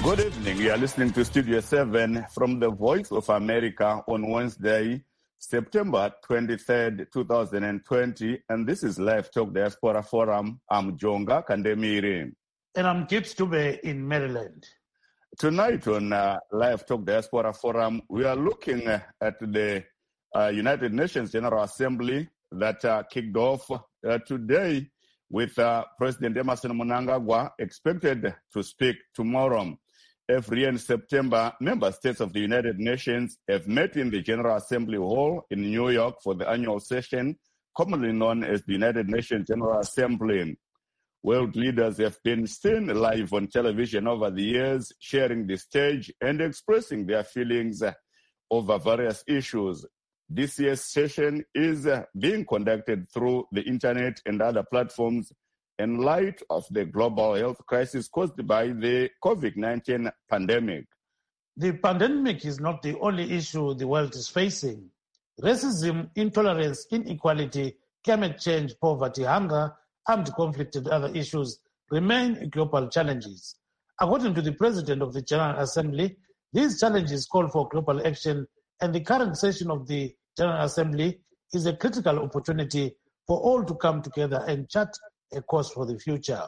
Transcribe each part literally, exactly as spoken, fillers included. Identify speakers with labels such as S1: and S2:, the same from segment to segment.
S1: Good evening. You are listening to Studio seven from the Voice of America on Wednesday, September twenty-third, twenty twenty. And this is Live Talk Diaspora Forum. I'm Jonga Kandemiri.
S2: And I'm Gibbs Dube in Maryland.
S1: Tonight on uh, Live Talk Diaspora Forum, we are looking uh, at the uh, United Nations General Assembly that uh, kicked off uh, today with uh, President Emmerson Mnangagwa expected to speak tomorrow. Every year in September, member states of the United Nations have met in the General Assembly Hall in New York for the annual session, commonly known as the United Nations General Assembly. World leaders have been seen live on television over the years, sharing the stage and expressing their feelings over various issues. This year's session is being conducted through the internet and other platforms in light of the global health crisis caused by the COVID nineteen pandemic.
S2: The pandemic is not the only issue the world is facing. Racism, intolerance, inequality, climate change, poverty, hunger, armed conflict, and other issues remain global challenges. According to the President of the General Assembly, these challenges call for global action, and the current session of the General Assembly is a critical opportunity for all to come together and chart a course for the future.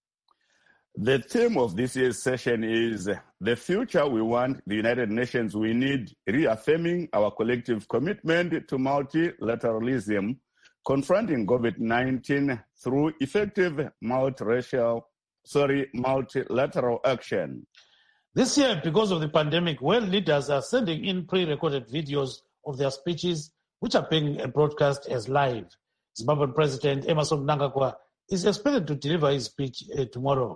S1: The theme of this year's session is the future we want, the United Nations we need, reaffirming our collective commitment to multilateralism, confronting COVID nineteen through effective multiracial, sorry, multilateral action.
S2: This year, because of the pandemic, world leaders are sending in pre-recorded videos of their speeches, which are being broadcast as live. Zimbabwean President Emmerson Mnangagwa is expected to deliver his speech uh, tomorrow.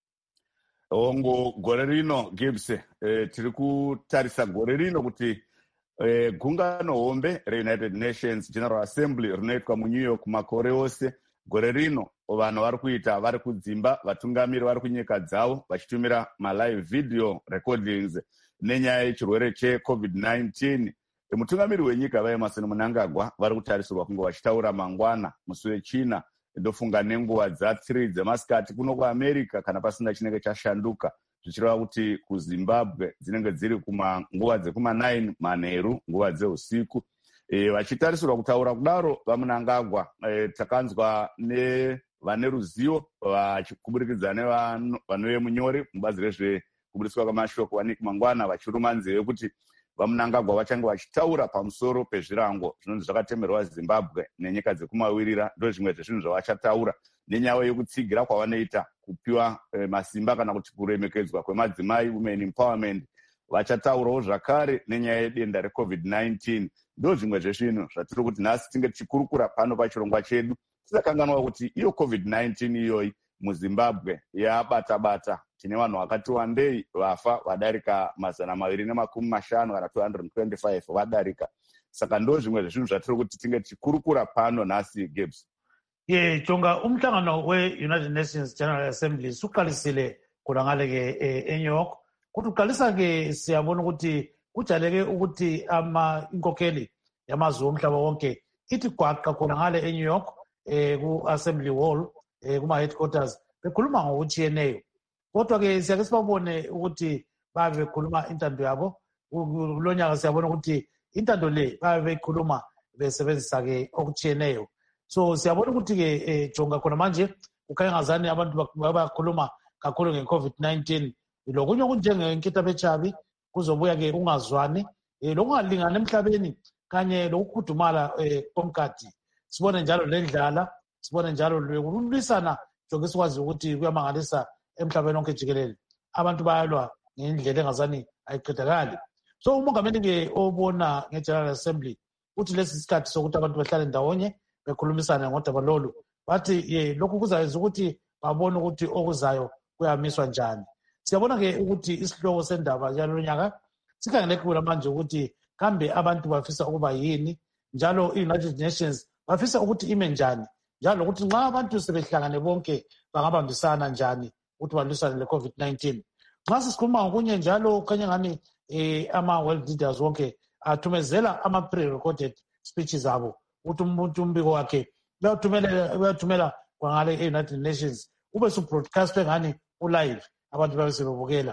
S1: Ongo gore rino Gibbs eh, tiri kutarisa gore rino kuti eh, gungano hombe re-United Nations General Assembly rinoitwa mu New York makore ose. Gore rino vanhu vari kuita vari kudzimba, vatungamiri vari kunyika dzavo vachitumira malive video recordings nenyaya yechirwere cheCovid nineteen. Mutungamiri wenyika vaEmmerson Mnangagwa vari kutarisirwa kunge vachitaura mangwana musi wechina, ndofunga nenguva dza-three dzemasikati kuno kuAmerica kana pasina chinenge chashanduka, zvichireva kuti kuZimbabwe dzinenge dziri nguva dzekuma-nine manheru, nguva dzeusiku. E, vachitarisirwa kutaura kudaro vaMnangagwa e, takanzwa nevane ruzivo vachikuburikidza nevanoye munyori mubazi rezvekuburitswa kwamashoko waNick Mangwana vachiruma nzeve kuti vaMnangagwa vachange vachitaura pamusoro pezvirango zvinonzi zvakatemerwa Zimbabwe nenyika dzekumawirira. Ndo zvimwe zvezvinhu zvavachataura nenyaya yekutsigira kwavanoita kupiwa e, masimba kana kuti kuremekedzwa kwemadzimai, women empowerment. Vachataurawo zvakare nenyaya yedenda reCovid nineteen. Ndo zvimwe zvezvinhu zvatiri kuti nhasi tinge tichikurukura pano pachirongwa chedu, tisakanganwa kuti iyo COVID nineteen iyoyi muZimbabwe yabata-bata. Tine vanhu vakati wandei vafa vadarika mazana maviri nemakumi mashanu kana two hundred twenty-five vadarika. Saka ndo zvimwe zvezvinhu zvatiri kuti tinge tichikurukura pano nhasi Gibbs.
S2: Ye Jonga, umhlangano we-United Nations General Assembly suqalisile khonangale-ke e-New York. Kuthi uqalisa-ke siyabona ukuthi kujaleke ukuthi ama inkokheli yamazwe omhlaba wonke ithi gwaqa khonangale eNew York eh ku-Assembly Hall eh kuma-headquarters bekhuluma ngokutshiyeneyo. Kodwa-ke siyake sibabone ukuthi babe bekhuluma intando yabo. Kulo nyaka siyabona ukuthi intando le babe bekhuluma besebenzisa-ke okutshiyeneyo. So siyabona ukuthi-ke eh, Jonga khona manje kukhanya ngazani abantu bakhuluma kakhulu nge-COVID nineteen. Lokunye okunjengenkita bechabi kuzobuya-ke ungazwani eh, lokungalingani emhlabeni kanye lokukhudumala komkhathi. Sibone njalo lendlala, sibone njalo lokulwisana jonke sikwazi ukuthi kuyamangalisa emhlabeni wonke jikelele. Abantu bayalwa ngendlela engazani ayiqedakali. So umongameli-ke obona nge-General Assembly uthi lesi sikhathi sokuthi abantu bahlale ndawonye bekhulumisane ngodaba lolu, bathi ye lokhu kuzayenza ukuthi babone ukuthi okuzayo kuyamiswa njani. Siyabona-ke ukuthi isihloko sendaba yalo nyaka sikhangeleke kula manje ukuthi kambe abantu bafisa ukuba yini, njalo i-United Nations bafisa ukuthi ime njani, njalo ukuthi nxa abantu sebehlangane bonke bangabambisana njani ukuthi balwisane le-COVID nineteen. Nxa sisikhuluma ngokunye njalo khanya ngani eh, ama-world leaders wonke athumezela ama-pre-recorded speeches abo ukuthi umuntu umbiko wakhe bayathumela kwangale e-United Nations ube su-broadcastwe ngani ulive abantu babe sebebukela.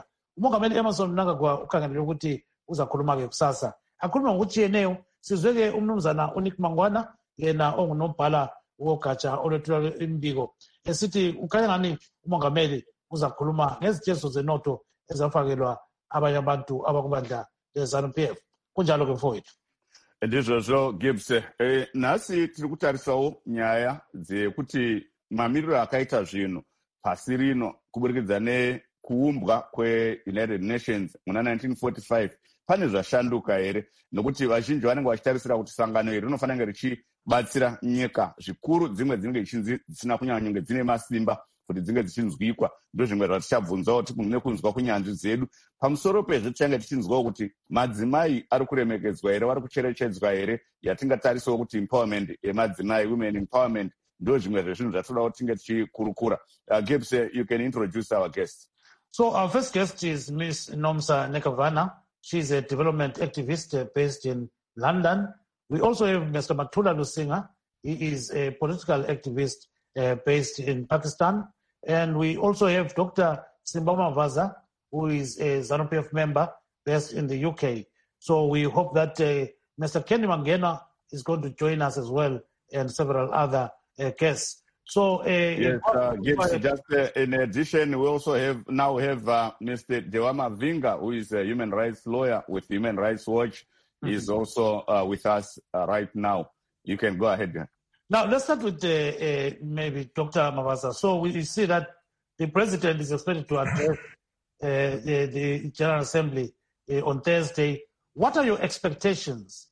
S2: umongameli Emmerson Mnangagwa ukhangelele ukuthi uzakhuluma-ke kusasa. Akhuluma ngokuthi yeneyo sizweke umnumzana uNick Mangwana yena ongunobhala wogatsha olwethula imbiko esithi ukhanya ngani umongameli uzakhuluma ngezithethiso zenotho ezafakelwa abanye abantu abakubandla le-ZANU P F. Kunjalo-ke mfowethu.
S1: Ndizvozvo Gibbs, eh, nhasi tiri kutarisawo nyaya dzekuti mamiriro akaita zvinhu pasi rino kuburikidza nekuumbwa kweunited nations muna nineteen forty-five pane zvashanduka here, nokuti vazhinji vanenge vachitarisira kuti sangano iri rinofanira richibatsira nyika zvikuru, dzimwe dzinenge ichinzi dzisina kunyanya kunge dzine masimba kuti dzinge dzichinzwikwa. Ndo zvimwe zvatichabvunzawo nekunzwa kunyanzvi dzedu. Pamusoro pezvo tichange tichinzwawo kuti madzimai ari kuremekedzwa here, vari kucherechedzwa here, yatingatarisawo kuti empowerment yemadzimai, women empowerment, ndo zvimwe zvezvinhu zvatoda kuti tinge tichikurukura. Uh, Gibbs, you can introduce our guests.
S2: So our first guest is Miss Nomsa Nekavana. She's a development activist uh, based in London. We also have Mister Mathula Lusinga. He is a political activist uh, based in Pakistan. And we also have Doctor Simbama Vaza, who is a ZANU P F member based in the U K. So we hope that uh, Mister Kenny Mangena is going to join us as well, and several other uh, guests. So, uh,
S1: yes, uh, Gibbs, just uh, in addition, we also have now have uh, Mister Dewama Vinga, who is a human rights lawyer with Human Rights Watch. Mm-hmm. He's also uh, with us uh, right now. You can go ahead.
S2: Now, let's start with uh, uh, maybe Doctor Mavaza. So we see that the president is expected to address uh, the, the General Assembly uh, on Thursday. What are your expectations?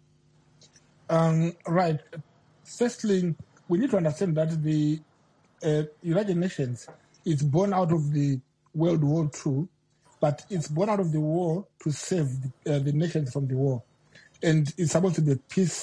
S3: Um, right. Firstly, we need to understand that the uh, United Nations is born out of the World War Two, but it's born out of the war to save the, uh, the nations from the war. And it's supposed to be a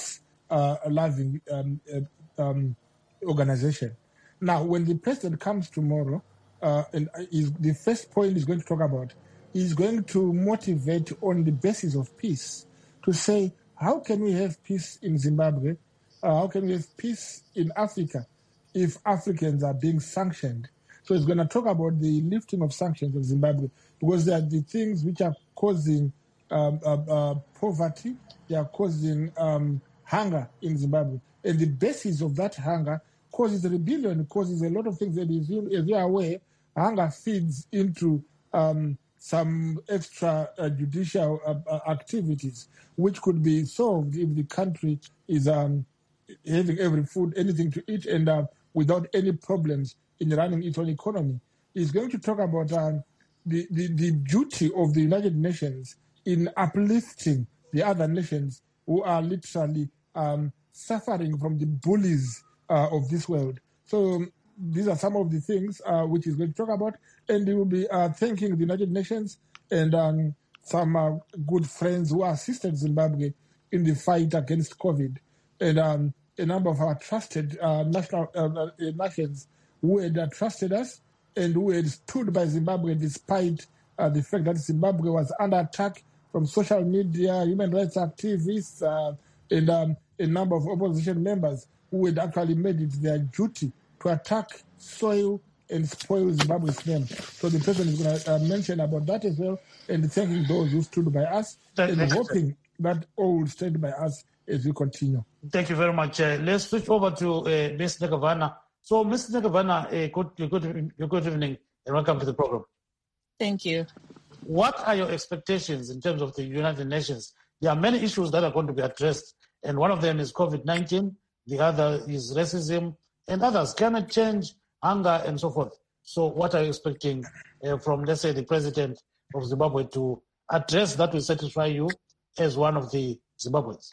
S3: peace-loving uh, um, uh, um, organization. Now, when the president comes tomorrow, uh, and is, the first point he's going to talk about is going to motivate on the basis of peace, to say, how can we have peace in Zimbabwe? Uh, how can we have peace in Africa if Africans are being sanctioned? So it's going to talk about the lifting of sanctions of Zimbabwe, because they are the things which are causing um, uh, uh, poverty, they are causing um, hunger in Zimbabwe. And the basis of that hunger causes rebellion, causes a lot of things. And as you, as you are aware, hunger feeds into um, some extra uh, judicial uh, uh, activities, which could be solved if the country is um, having every food, anything to eat, and uh, without any problems in running its own economy. Is going to talk about um, the, the, the duty of the United Nations in uplifting the other nations who are literally um, suffering from the bullies uh, of this world. So um, these are some of the things uh, which he's going to talk about, and he will be uh, thanking the United Nations and um, some uh, good friends who assisted Zimbabwe in the fight against COVID, and um, a number of our trusted uh, national uh, uh, nations who had uh, trusted us and who had stood by Zimbabwe despite uh, the fact that Zimbabwe was under attack from social media, human rights activists, uh, and um, a number of opposition members who had actually made it their duty to attack, soil, and spoil Zimbabwe's name. So the president is going to uh, mention about that as well, and thanking those who stood by us,
S2: Thank
S3: and
S2: you.
S3: hoping that all will stand by us as we continue.
S2: Thank you very much. Uh, let's switch over to uh, Miz Nekavana. So, Miz Nekavana, uh, good, good, good evening and welcome to the program.
S4: Thank you.
S2: What are your expectations in terms of the United Nations? There are many issues that are going to be addressed, and one of them is COVID nineteen, the other is racism, and others, climate change, hunger, and so forth. So what are you expecting uh, from, let's say, the president of Zimbabwe to address that will satisfy you as one of the Zimbabweans?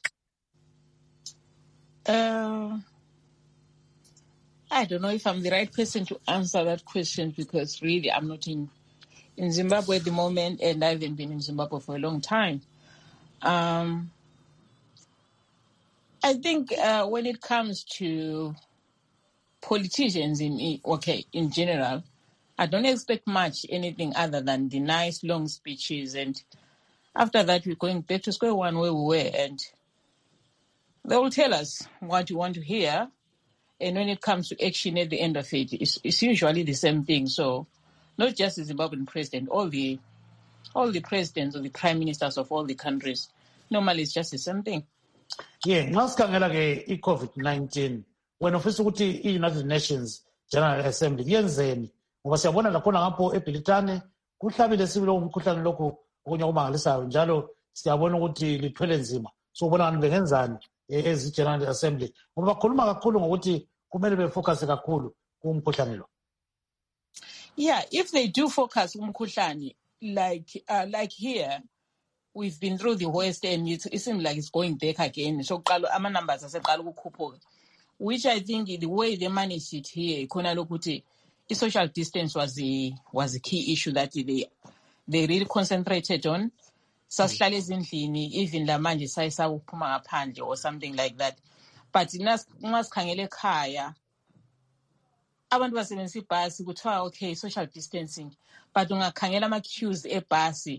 S4: Uh, I don't know if I'm the right person to answer that question, because really I'm not in, in Zimbabwe at the moment, and I haven't been in Zimbabwe for a long time. Um, I think uh, when it comes to politicians in okay in general, I don't expect much anything other than the nice long speeches, and after that we're going back to square one where we were, and they will tell us what you want to hear, and when it comes to action at the end of it, it's, it's usually the same thing. So not just the Zimbabwean president, all the all the presidents or the prime ministers of all the countries. Normally, it's just the same thing.
S2: Yeah, nxa sikhangela ke i-COVID nineteen, wena ufisa ukuthi i-United Nations General Assembly yenzeni? Ngoba siyabona lakhona ngapho eBritane kuhlabile sibili umkhuhlane lokhu okunye okumangalisayo, njalo siyabona ukuthi lithwele nzima. So ubona ngani bengenzani ezi General Assembly? Ngoba bakhuluma kakhulu ngokuthi kumele befocus kakhulu kumkhuhlane lo.
S4: Yeah, if they do focus on umkhuhlane, like uh, like here, we've been through the worst and it, it seems like it's going back again. So ama numbers aseqala ukukhuphuka, which I think the way they managed it here, khona lokuthi social distance was the was a key issue that they they really concentrated on. Sasihlale ezindlini, even la manje sayisa ukuphuma ngaphandle or something like that. But ngasikhangele ekhaya, abantu basebenzisa ibhasi kuthiwa okay social distancing, but ungakhangela ama queues ebhasi,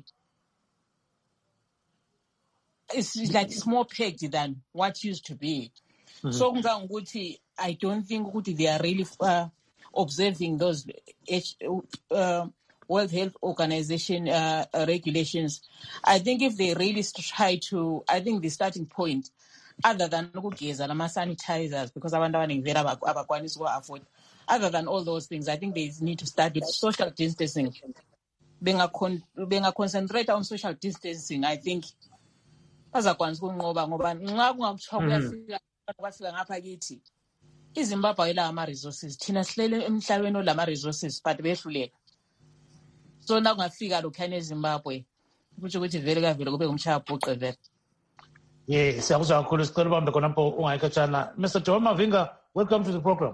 S4: it's like it's more packed than what used to be. Mm-hmm. So nguthi I don't think ukuthi they are really uh, observing those uh, World Health Organization uh, regulations. I think if they really try to, I think the starting point, other than ukugeza lama sanitizers, because abantu abaningi vele abakwanisi uku-afford, other than all those things, I think they need to start with social distancing. Benga concentrate on social distancing, I think bazakwanisa ukunqoba ngoba nxa kungakuthiwa kuyafika kwafika ngapha kithi iZimbabwe ayila ama-resources, thina sihlele emhlabeni olama-resources but behluleka. So na kungafika lokhuyana eZimbabwe kutsho ukuthi vele kavele kube umshaya bhuqe vele.
S2: Yeah, siyakuzwa kakhulu, sicela ubambe khonapho ungayikhatshana. Mister Joel Mavinga, welcome to the program.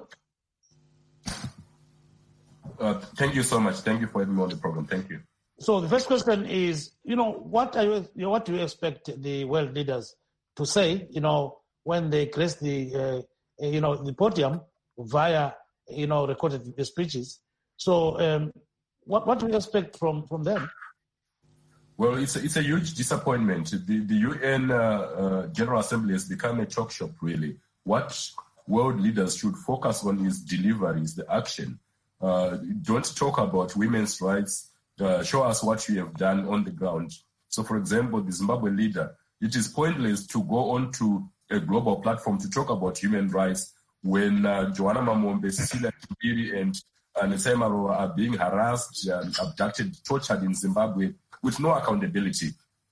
S5: Uh, thank you so much. Thank you for having me on the program. Thank you.
S2: So the first question is, you know, what are you, you know, what do you expect the world leaders to say, you know, when they grace the, uh, you know, the podium via, you know, recorded speeches? So um, what what do you expect from, from them?
S5: Well, it's a, it's a huge disappointment. The, the U N uh, uh, General Assembly has become a chalk shop, really. What world leaders should focus on is delivery, is the action. Uh, don't talk about women's rights. Uh, show us what you have done on the ground. So, for example, the Zimbabwe leader, it is pointless to go on to a global platform to talk about human rights when uh, Joanna Mamombe, Cecilia Kibiri, and uh, Nesai Maroa are being harassed, um, abducted, tortured in Zimbabwe with no accountability.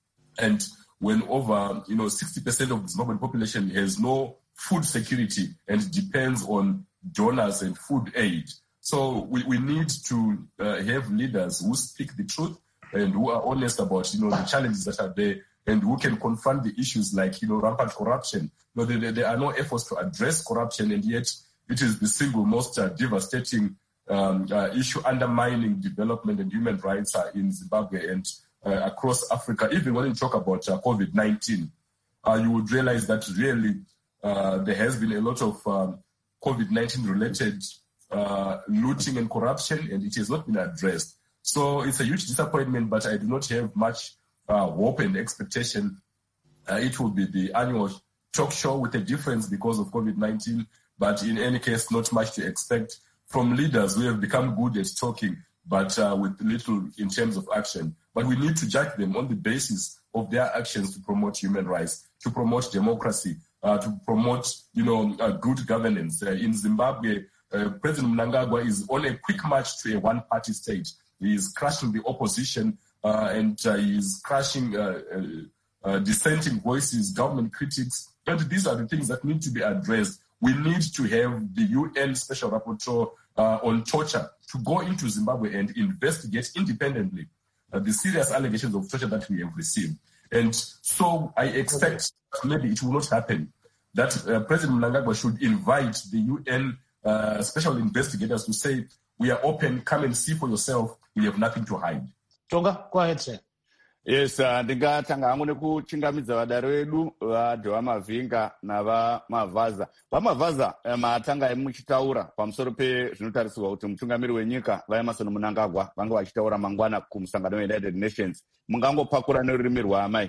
S5: And when over, you know, sixty percent of the Zimbabwean population has no food security and depends on donors and food aid. So we, we need to uh, have leaders who speak the truth and who are honest about, you know, the challenges that are there and who can confront the issues like, you know, rampant corruption. You know, there, there are no efforts to address corruption, and yet it is the single most uh, devastating um, uh, issue undermining development and human rights uh, in Zimbabwe and uh, across Africa. Even when you talk about uh, COVID nineteen, uh, you would realize that really uh, there has been a lot of um, COVID nineteen related Uh, looting and corruption, and it has not been addressed. So it's a huge disappointment, but I do not have much uh, hope and expectation. Uh, it will be the annual talk show with a difference because of COVID nineteen, but in any case, not much to expect from leaders who have become good at talking, but uh, with little in terms of action. But we need to judge them on the basis of their actions to promote human rights, to promote democracy, uh, to promote, you know, uh, good governance. Uh, in Zimbabwe, Uh, President Mnangagwa is on a quick march to a one-party state. He is crushing the opposition uh, and uh, he is crushing uh, uh, uh, dissenting voices, government critics. And these are the things that need to be addressed. We need to have the U N Special Rapporteur uh, on torture to go into Zimbabwe and investigate independently uh, the serious allegations of torture that we have received. And so I expect okay. maybe it will not happen, that uh, President Mnangagwa should invite the U N Uh, special investigators to say, we are open, come and see for yourself, we have nothing to hide.
S2: Tonga, go ahead, sir.
S1: Yes, ndingatanga hangu nekuchingamidza vadare vedu vaDoa Mavinga navaMavaza. VaMavaza matanga muchitaura pamusoro pezvinotarisirwa kuti mutungamiri wenyika vaEmmerson Mnangagwa vanga vachitaura mangwana kumusangano weUnited Nations. Mungangopakura nerurimi rwaamai.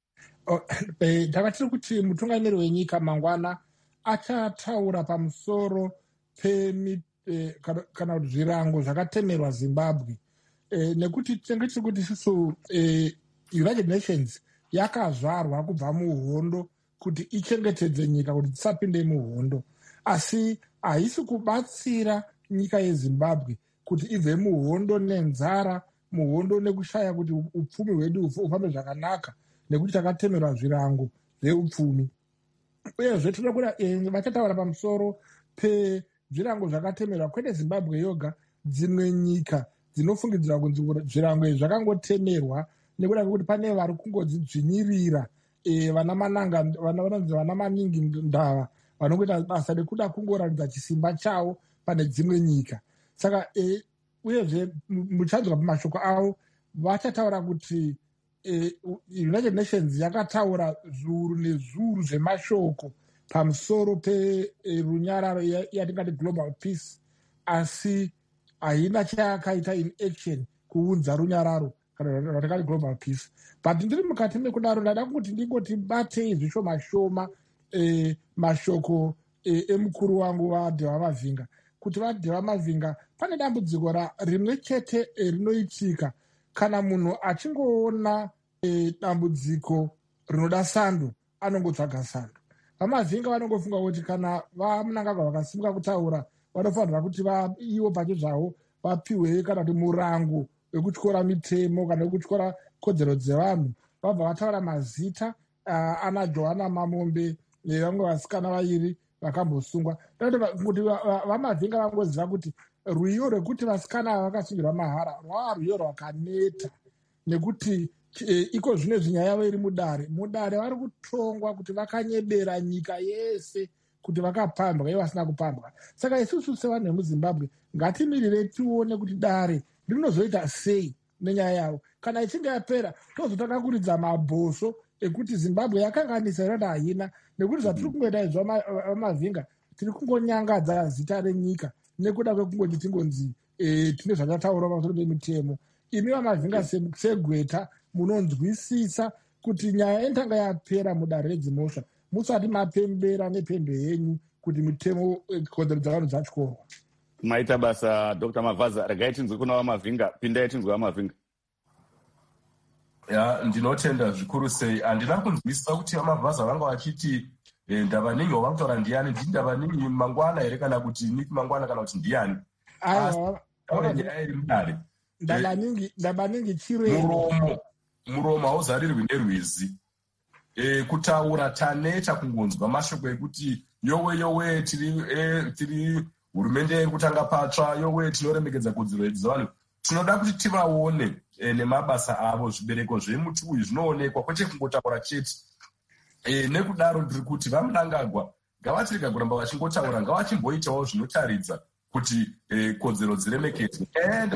S3: Ndakatiri kuti mutungamiri wenyika mangwana achataura pamusoro Pemi, eh, kana kuti zvirango zvakatemerwa Zimbabwe eh, nekuti tinenge tiri kuti isusu eh, United Nations yakazvarwa kubva muhondo kuti ichengetedze nyika kuti dzisapinde muhondo, asi haisi kubatsira nyika yeZimbabwe kuti ibve muhondo nenzara, muhondo nekushaya kuti upfumi hwedu ufambe zvakanaka, nekuti takatemerwa zvirango zveupfumi. Uyezve tinoda kuda eh, vachataura pamusoro pezvirango zvakatemerwa kwete Zimbabwe yoga, dzimwe nyika dzinofungidzira kunzi zvirango izvi zvakangotemerwa nekuda kwekuti pane vari kungodzidzvinyirira e, vana mananga vanonzi vana maningi ndava vanongoita basa rekuda kungoratidza chisimba chavo pane dzimwe nyika. Saka e, uyezve muchanzwa pamashoko avo vachataura kuti e, United Nations yakataura zviuru nezviuru zvemashoko pamusoro perunyararo e, yatingati global peace, asi haina chayakaita in action kuunza runyararo kana ratingati global peace. But ndiri mukati mekudaro ndada kuti ndingoti batei zvishoma shoma e, mashoko e, emukuru wangu vaDhewa Mavhinga, kuti vaDhewa Mavhinga pane dambudziko rimwe chete e, rinoitika kana munhu achingoona e, dambudziko rinoda sando anongotsvaga sando. VaMavhinga vanongofunga kuti kana vaMnangagwa vakasimuka kutaura vanofanira kuti ivo pacho zvavo vapiwe kana kuti murango wekutyora mitemo kana wekutyora kodzero dzevanhu, vabva vataura mazita uh, ana Johanna Mamombe nevamwe vasikana vairi vakambosungwa. Kuti VaMavhinga vangoziva kuti rwiyo rwekuti vasikana ava vakasungirwa mahara rwava rwiyo rwakaneta, nekuti e, iko zvino zvinyaya yavo iri mudare mudare vari kutongwa kuti vakanyebera nyika yese kuti vakapambwa ivo vasina kupambwa. Saka isusu sevanhu vemuZimbabwe ngatimirire tione kuti dare rinozoita sei nenyaya yavo. Kana ichinge yapera tozotanga kuridza mabhosvo ekuti Zimbabwe yakanganisa irada haina, nekuti zvatiri kungoita izvo VaMavhinga tiri kungonyangadza zita renyika nekuda kwekungoti tingonzi e, tine zvatataura pamusoro pemitemo. Imi VaMavhinga segweta munonzwisisa kuti nyaya yentanga yapera mudare redzimhosva musati mapembera nepembe yenyu kuti mitemo kodzero dzavanhu dzatyorwa.
S1: Maita basa Doctor Mavaza, regai tinzwe kuna VaMavhinga, pindai tinzwe VaMavhinga.
S5: Ya, ndinotenda zvikuru sei. Handina kunzwisisa kuti VaMavhaza vanga vachiti eh, Ndavaningi wavakutaura ndiani, ndini Ndavaningi mangwana here kana kuti Nick mangwana kana kuti ndiani.
S3: Aiwa,
S5: nyaya iri mudare.
S3: Ndavaningi Ndavaningi Chirwe.
S5: Muromo, muromo hauzarirwi nerwizi. E, kutaura taneta kungonzwa mashoko ekuti yowe yowe tiri e, tiri hurumende iri kutanga patsva, yowe tinoremekedza kodzero dzevanhu. Tinoda kuti tivaone e, nemabasa avo, zvibereko zvemuti uyu zvinoonekwa kwete kungotaura chete. E, nekudaro ndiri kuti vaMnangagwa ngavatirega kuramba vachingotaura, ngavachimboitawo zvinotaridza kuti e, kodzero dziremekedzwe. And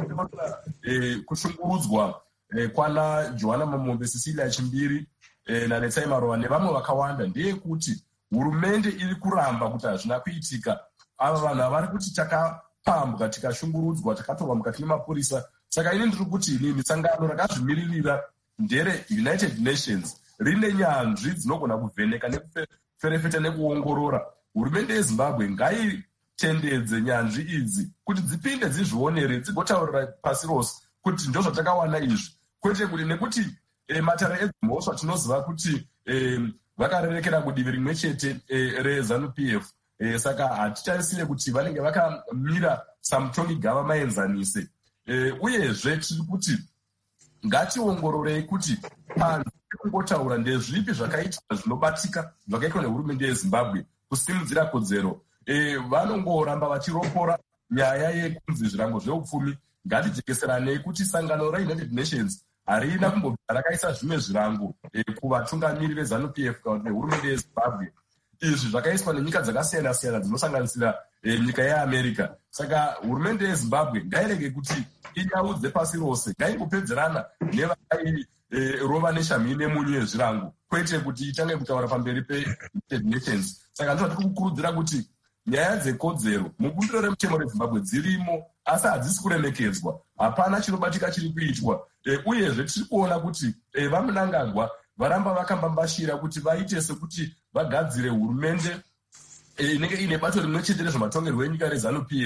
S5: e, kushungurudzwa e, kwana Johanna Mamombe, Cecilia Chimbiri e, naNetsai Marova nevamwe vakawanda ndeyekuti hurumende iri kuramba kuti hazvina kuitika. Ava vanhu vari kuti takapambwa, tikashungurudzwa, takatorwa mukati memapurisa. Saka ini ndiri kuti inini sangano rakazvimiririra ndere United Nations rine nyanzvi dzinogona kuvheneka nekuferefeta nekuongorora. Hurumende yeZimbabwe ngaitendedze nyanzvi idzi kuti dzipinde dzizvionere, dzigotaurira pasi rose kuti ndo zvatakawana izvi, kwete kuti nekuti e, matare edzimhosva tinoziva kuti e, vakarerekera kudivi rimwe chete e, reZANU P F. E, saka hatitarisire kuti vanenge vakamira samutongi gava maenzanise. E, uyezve tiri kuti ngationgororei kuti panze kungotaura ndezvipi zvakaitika zvinobatika zvakaitwa nehurumende yeZimbabwe kusimudzira kodzero. E, vanongoramba vachiropora nyaya yekunzi zvirango zveupfumi. Ngatijekeseranei kuti sangano raUnited Nations harina kumbobva rakaisa zvimwe zvirango e, kuvatungamiri veZANU P F kana nehurumende yeZimbabwe. Izvi zvakaiswa nenyika dzakasiyana siyana dzinosanganisira e, nyika yeAmerica. Saka hurumende yeZimbabwe ngairege kuti inyaudze pasi rose, ngaingopedzerana nevakairova e, neshamhi nemunyu yezvirango, kwete kuti itange kutaura pamberi peUnited Nations. Saka ndizvo tiri kukurudzira kuti nyaya dzekodzero mubumbiro remutemo reZimbabwe dzirimo, asi hadzisi kuremekedzwa. Hapana chinobatika chiri kuitwa. E, uyezve tiri kuona kuti e, vaMnangagwa varamba vakambambashira kuti vaite sekuti vagadzire hurumende inenge ine bato rimwe chete rezvematongerwo enyika reZANU P F.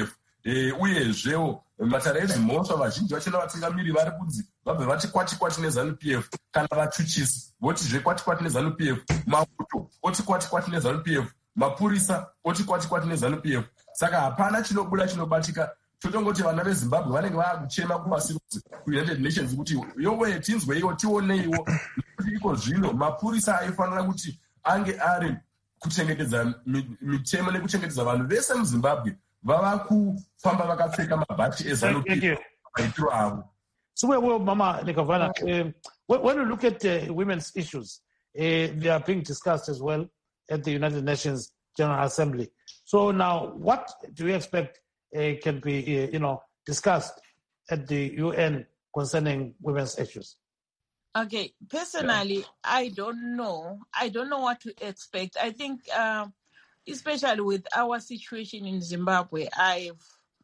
S5: uyezvewo matare ezimhosva vazhinji vachina vatungamiri vari kunzi vabve vati kwati kwati neZANU P F kana vachuchisi votizve kwati kwati neZANU P F, mauto oti kwati kwati neZANU P F, mapurisa oti kwati kwati neZANU P F. Saka hapana chinobuda chinobatika. Totongoti vana veZimbabwe vanenge vakuchema kupasi kuUnited Nations kuti yowe tinzweiwo tioneiwo kuti iko zvino mapurisa aifanira kuti ange ari kuchengetedza mitemo nekuchengetedza vanhu vese muZimbabwe vava kufamba vakapfeka mabhachi eZANU P F maitiro avo.
S2: So, well, Mama Nekavana, uh, when you look at uh, women's issues, uh, they are being discussed as well at the United Nations General Assembly. So now, what do you expect uh, can be, uh, you know, discussed at the U N concerning women's issues?
S4: Okay, personally, yeah. I don't know. I don't know what to expect. I think, uh, especially with our situation in Zimbabwe, I've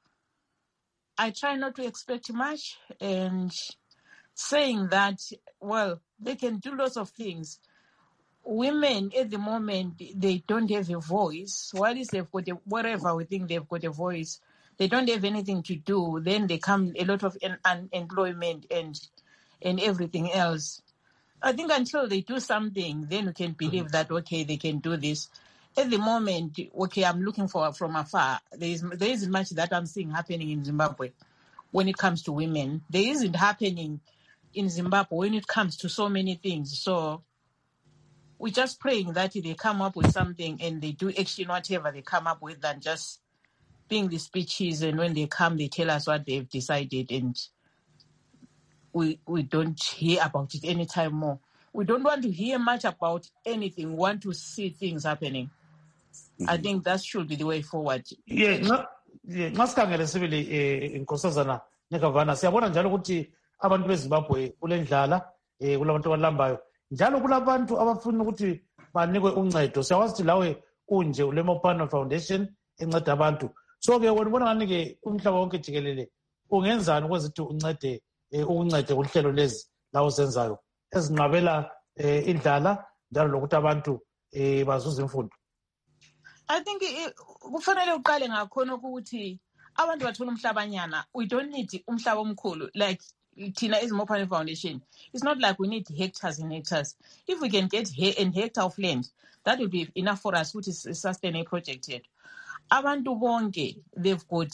S4: I try not to expect much, and saying that, well, they can do lots of things. Women at the moment, they don't have a voice. What is they've got a, whatever we think they've got a voice, they don't have anything to do. Then they come a lot of un- unemployment and and everything else. I think until they do something, then we can believe mm-hmm. that, okay, they can do this. At the moment, okay, I'm looking for from afar. There is there isn't much that I'm seeing happening in Zimbabwe when it comes to women. There isn't happening in Zimbabwe when it comes to so many things. So we're just praying that they come up with something and they do action whatever they come up with than just being the speeches, and when they come, they tell us what they've decided, and we we don't hear about it anytime more. We don't want to hear much about anything. We want to see things happening. Mm-hmm. I think that should be the way forward.
S2: Yeah, no, yeah, ngasikhangele sibili inkosazana Nekavana siyabona njalo ukuthi abantu beZimbabwe kulendlala eh kulabantu abalambayo njalo kulabantu abafuna ukuthi banikwe uncedo. Siyawazi ukuthi lawe unje uLemopano Foundation enceda abantu. So ke wena ubona ngani ke umhlaba wonke jikelele ungenzani ukwezithi uncede ukuncede uhlelo lezi lawo senzayo ezinqabela indlala njalo lokuthi abantu bazuza imfundo?
S4: I think kufanele uqale ngakhona ukuthi abantu bathola umhlabanyana. We don't need umhlaba omkhulu like Tina is Mopane Foundation. It's not like we need hectares and hectares. If we can get he- an hectare of land, that will be enough for us, which is a sustainable project yet. Abantu bonke, they've got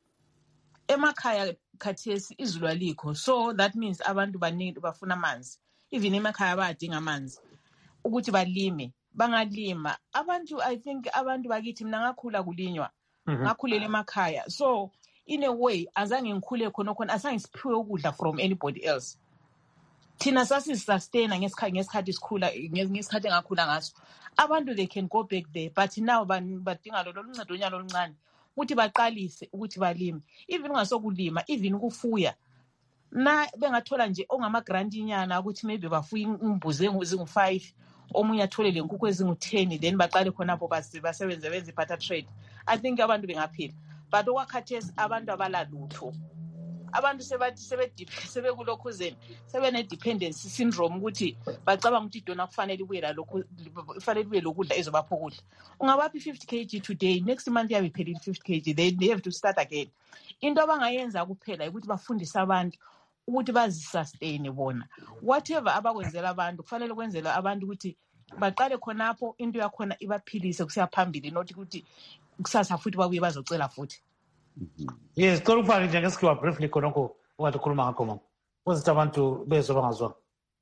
S4: emakhaya khathesi izulu alikho, so that means abantu baningi bafuna amanzi. Even emakhaya bayadinga amanzi ukuthi balime, bangalima. Abantu, I think abantu bakithi mina ngakhula kulinywa, ngakhulela emakhaya. So in a way, azange ngikhule khona khona, azange siphiwe ukudla from anybody else. Thina sasisustain ngesikhathi ngesikhathi sikhula ngesikhathi engakhula ngaso. Abantu, they can go back there, but now badinga lo luncedo nyalo oluncane ukuthi baqalise ukuthi balime. Even ungasokulima, even ukufuya, na bengathola nje ongama grant nyana ukuthi maybe bafuye imbuzi ezingu five, omunye athole lenkukhu ezingu ten, then baqale khonapho basebenze benze butter trade. I think abantu bengaphila. But okwakhathesi abantu abalalutho, abantu sebathi sebe kulokhuzeni sebe ne dependency syndrome ukuthi bacabanga ukuthi idona kufanele ibuye lokhu kufanele ibuye lokudla ezobapha ukudla. Ungabaphi fifty kilograms today, next month yabe iphelile fifty kilograms, they, they have to start again. Into abangayenza kuphela ukuthi bafundise abantu ukuthi bazisustain bona. Whatever abakwenzela abantu kufanele kwenzela abantu ukuthi baqale khonapho into yakhona ibaphilise kusiya phambili, not ukuthi kusasa futhi babuye bazocela futhi.
S2: Yes, cela ukufaka nje ngesikhiwa briefly khonokho ukade ukhuluma ngakho mama. Kuzithi abantu bezwe bangazwanga.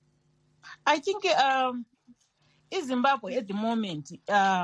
S4: I think um Zimbabwe at the moment uh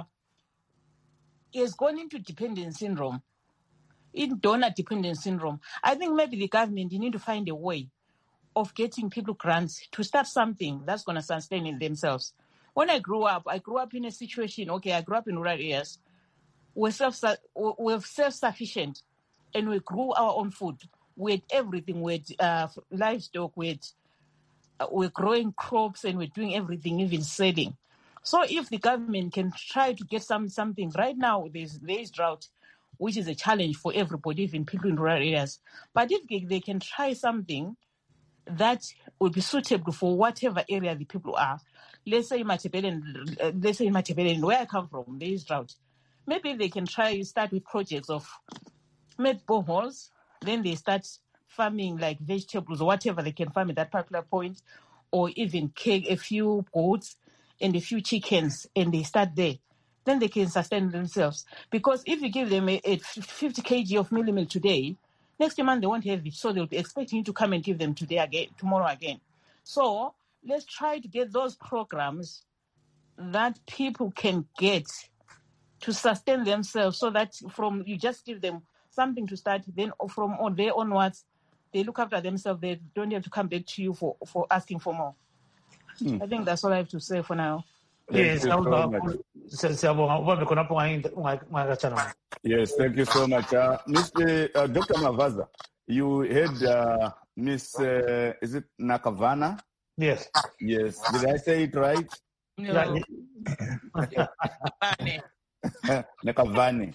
S4: is going into dependent syndrome. In donor dependent syndrome. I think maybe the government, you need to find a way of getting people grants to start something that's going to sustain in themselves. When I grew up, I grew up in a situation, okay, I grew up in rural areas. We're, self, we're self-sufficient and we grew our own food. We had everything. We had uh, livestock, we had, uh, we're growing crops and we're doing everything, even selling. So if the government can try to get some something, right now there's, there's drought, which is a challenge for everybody, even people in rural areas. But if they, they can try something that will be suitable for whatever area the people are, let's say in Matabeleland, uh, let's say in Matabeleland, where I come from, there is drought. Maybe they can try start with projects of made boreholes, then they start farming like vegetables or whatever they can farm at that particular point, or even a few goats and a few chickens, and they start there. Then they can sustain themselves. Because if you give them a, a fifty kilograms of mealie meal today, next month they won't have it, so they'll be expecting you to come and give them today again, tomorrow again. So let's try to get those programs that people can get to sustain themselves, so that from you just give them something to start, then from on there onwards, they look after themselves. They don't have to come back to you for, for asking for more. Hmm. I think that's all I have to say for now.
S2: Yes, yes,
S1: thank you so much. Uh, Mister Uh, Doctor Mavaza, you heard uh, Miss, uh, is it Nakavana?
S2: Yes.
S1: Yes. Did I say it right?
S4: No.
S1: Nekavani.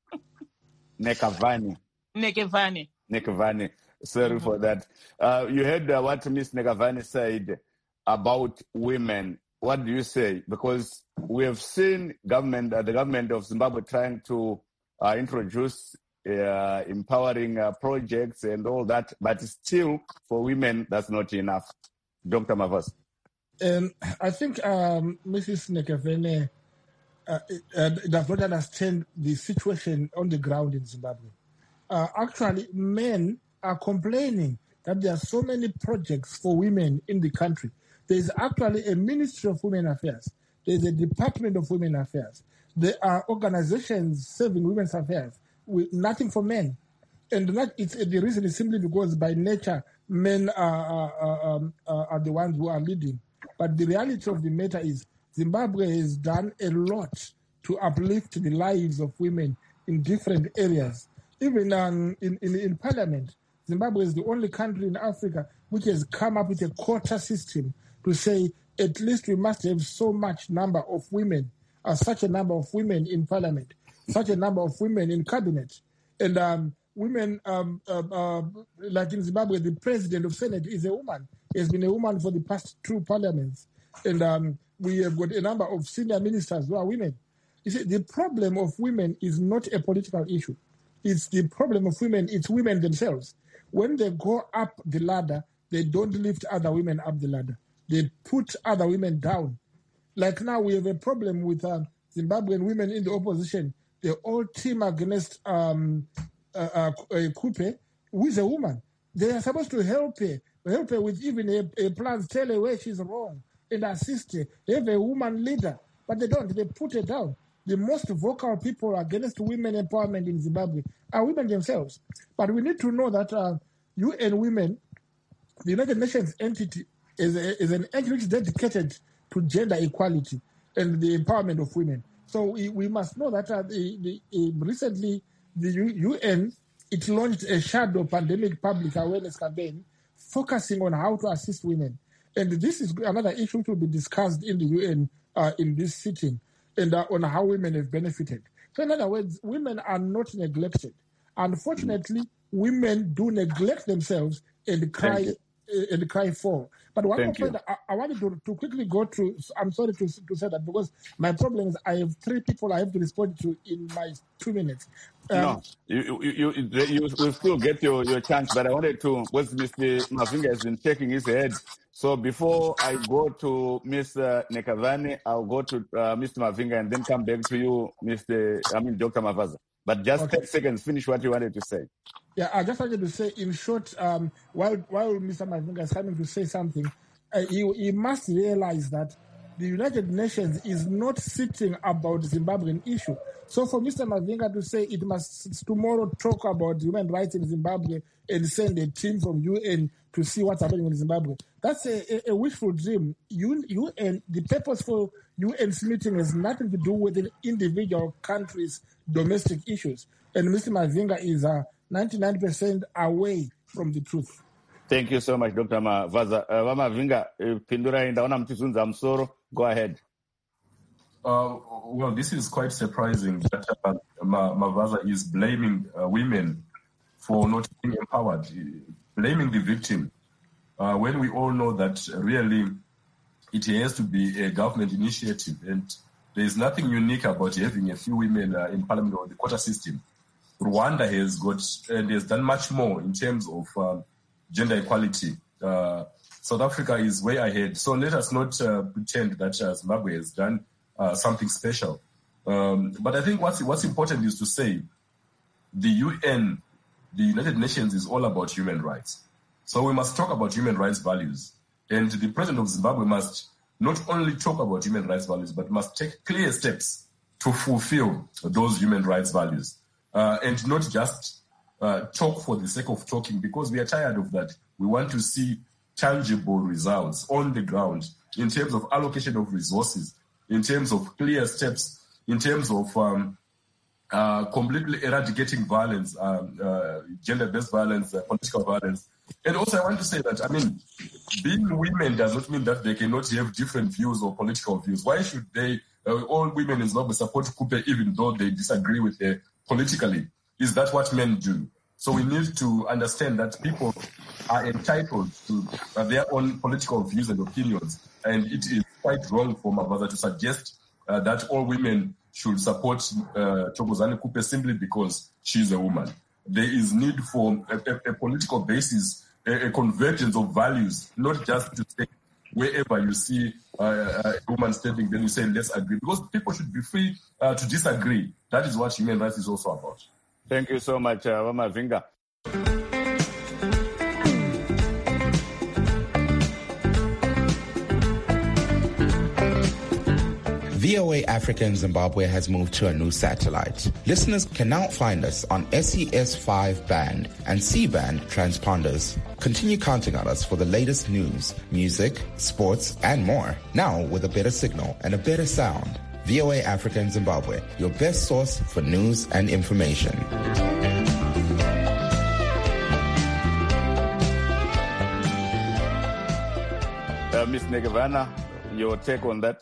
S1: Nekavani.
S4: Nekavani.
S1: Nekavani. Sorry mm-hmm. for that. Uh, you heard uh, what Miss Nekavani said about women. What do you say? Because we have seen government, uh, the government of Zimbabwe trying to uh, introduce uh, empowering uh, projects and all that, but still for women, that's not enough. Doctor Mavas.
S3: Um, I think um, Missus Nekavene uh, uh, does not understand the situation on the ground in Zimbabwe. Uh, actually, men are complaining that there are so many projects for women in the country. There is actually a Ministry of Women Affairs. There is a Department of Women Affairs. There are organizations serving women's affairs with nothing for men. And that it's, the reason is simply because by nature, men are, are, um, are the ones who are leading. But the reality of the matter is Zimbabwe has done a lot to uplift the lives of women in different areas. Even um, in, in, in Parliament, Zimbabwe is the only country in Africa which has come up with a quota system to say at least we must have so much number of women, uh, such a number of women in Parliament, such a number of women in cabinet. And um, women, um, uh, uh, like in Zimbabwe, the president of Senate is a woman. He has been a woman for the past two parliaments. And um, we have got a number of senior ministers who are women. You see, the problem of women is not a political issue. It's the problem of women, it's women themselves. When they go up the ladder, they don't lift other women up the ladder. They put other women down. Like now, we have a problem with uh, Zimbabwean women in the opposition. They all team against um, uh, uh, Kupe, who is a woman. They are supposed to help her, help her with even a, a plan, tell her where she's wrong, and assist her. They have a woman leader, but they don't. They put her down. The most vocal people against women empowerment in Zimbabwe are women themselves. But we need to know that uh, U N Women, the United Nations entity, is, a, is an entity which is dedicated to gender equality and the empowerment of women. So we, we must know that uh, the, the, uh, recently the U, U N, it launched a shadow pandemic public awareness campaign focusing on how to assist women. And this is another issue which will be discussed in the U N uh, in this sitting, and uh, on how women have benefited. So in other words, women are not neglected. Unfortunately, women do neglect themselves and cry uh, and cry for. But one more point, I, I wanted to, to quickly go through. I'm sorry to, to say that because my problem is I have three people I have to respond to in my two minutes. Um,
S1: no, you you, you you will still get your, your chance, but I wanted to, because Mister Mavinga has been shaking his head. So before I go to Mister Nekavani, I'll go to uh, Mister Mavinga and then come back to you, Mister I mean, Doctor Mavaza. But just okay. ten seconds, finish what you wanted to say.
S3: Yeah, I just wanted to say, in short, um, while while Mister Mavinga is coming to say something, uh, he, he must realize that the United Nations is not sitting about the Zimbabwean issue. So for Mister Mavinga to say it must tomorrow talk about human rights in Zimbabwe and send a team from U N to see what's happening in Zimbabwe, that's a, a, a wishful dream. U N, the purpose for U N's meeting has nothing to do with an individual country's domestic issues. And Mister Mavinga is uh, ninety-nine percent away from the truth.
S1: Thank you so much, Doctor Mavaza. Uh, Mavinga, Pindura indaona mtizunza msoro. Go ahead.
S5: Uh, well, this is quite surprising that uh, Mavaza is blaming uh, women for not being empowered, blaming the victim, uh, when we all know that really it has to be a government initiative, and there is nothing unique about having a few women uh, in parliament or the quota system. Rwanda has got and has done much more in terms of um, gender equality. Uh, South Africa is way ahead. So let us not uh, pretend that uh, Zimbabwe has done uh, something special. Um, but I think what's, what's important is to say the U N, the United Nations, is all about human rights. So we must talk about human rights values. And the president of Zimbabwe must not only talk about human rights values, but must take clear steps to fulfill those human rights values. Uh, and not just uh, talk for the sake of talking, because we are tired of that. We want to see tangible results on the ground in terms of allocation of resources, in terms of clear steps, in terms of um, uh, completely eradicating violence, um, uh, gender-based violence, uh, political violence. And also I want to say that, I mean, being women does not mean that they cannot have different views or political views. Why should they, uh, all women in Zimbabwe support Kupe even though they disagree with her politically? Is that what men do? So we need to understand that people are entitled to uh, their own political views and opinions. And it is quite wrong for Mavaza to suggest uh, that all women should support uh, Thokozani Kupe simply because she's a woman. There is need for a, a, a political basis, a, a convergence of values, not just to say wherever you see uh, a woman standing, then you say, let's agree. Because people should be free uh, to disagree. That is what human rights is also about.
S1: Thank you so much, uh, Mavinga.
S6: V O A Africa in Zimbabwe has moved to a new satellite. Listeners can now find us on S E S five band and C band transponders. Continue counting on us for the latest news, music, sports, and more. Now with a better signal and a better sound. V O A Africa in Zimbabwe, your best source for news and information.
S1: Uh, Miss Negevana, your take on that?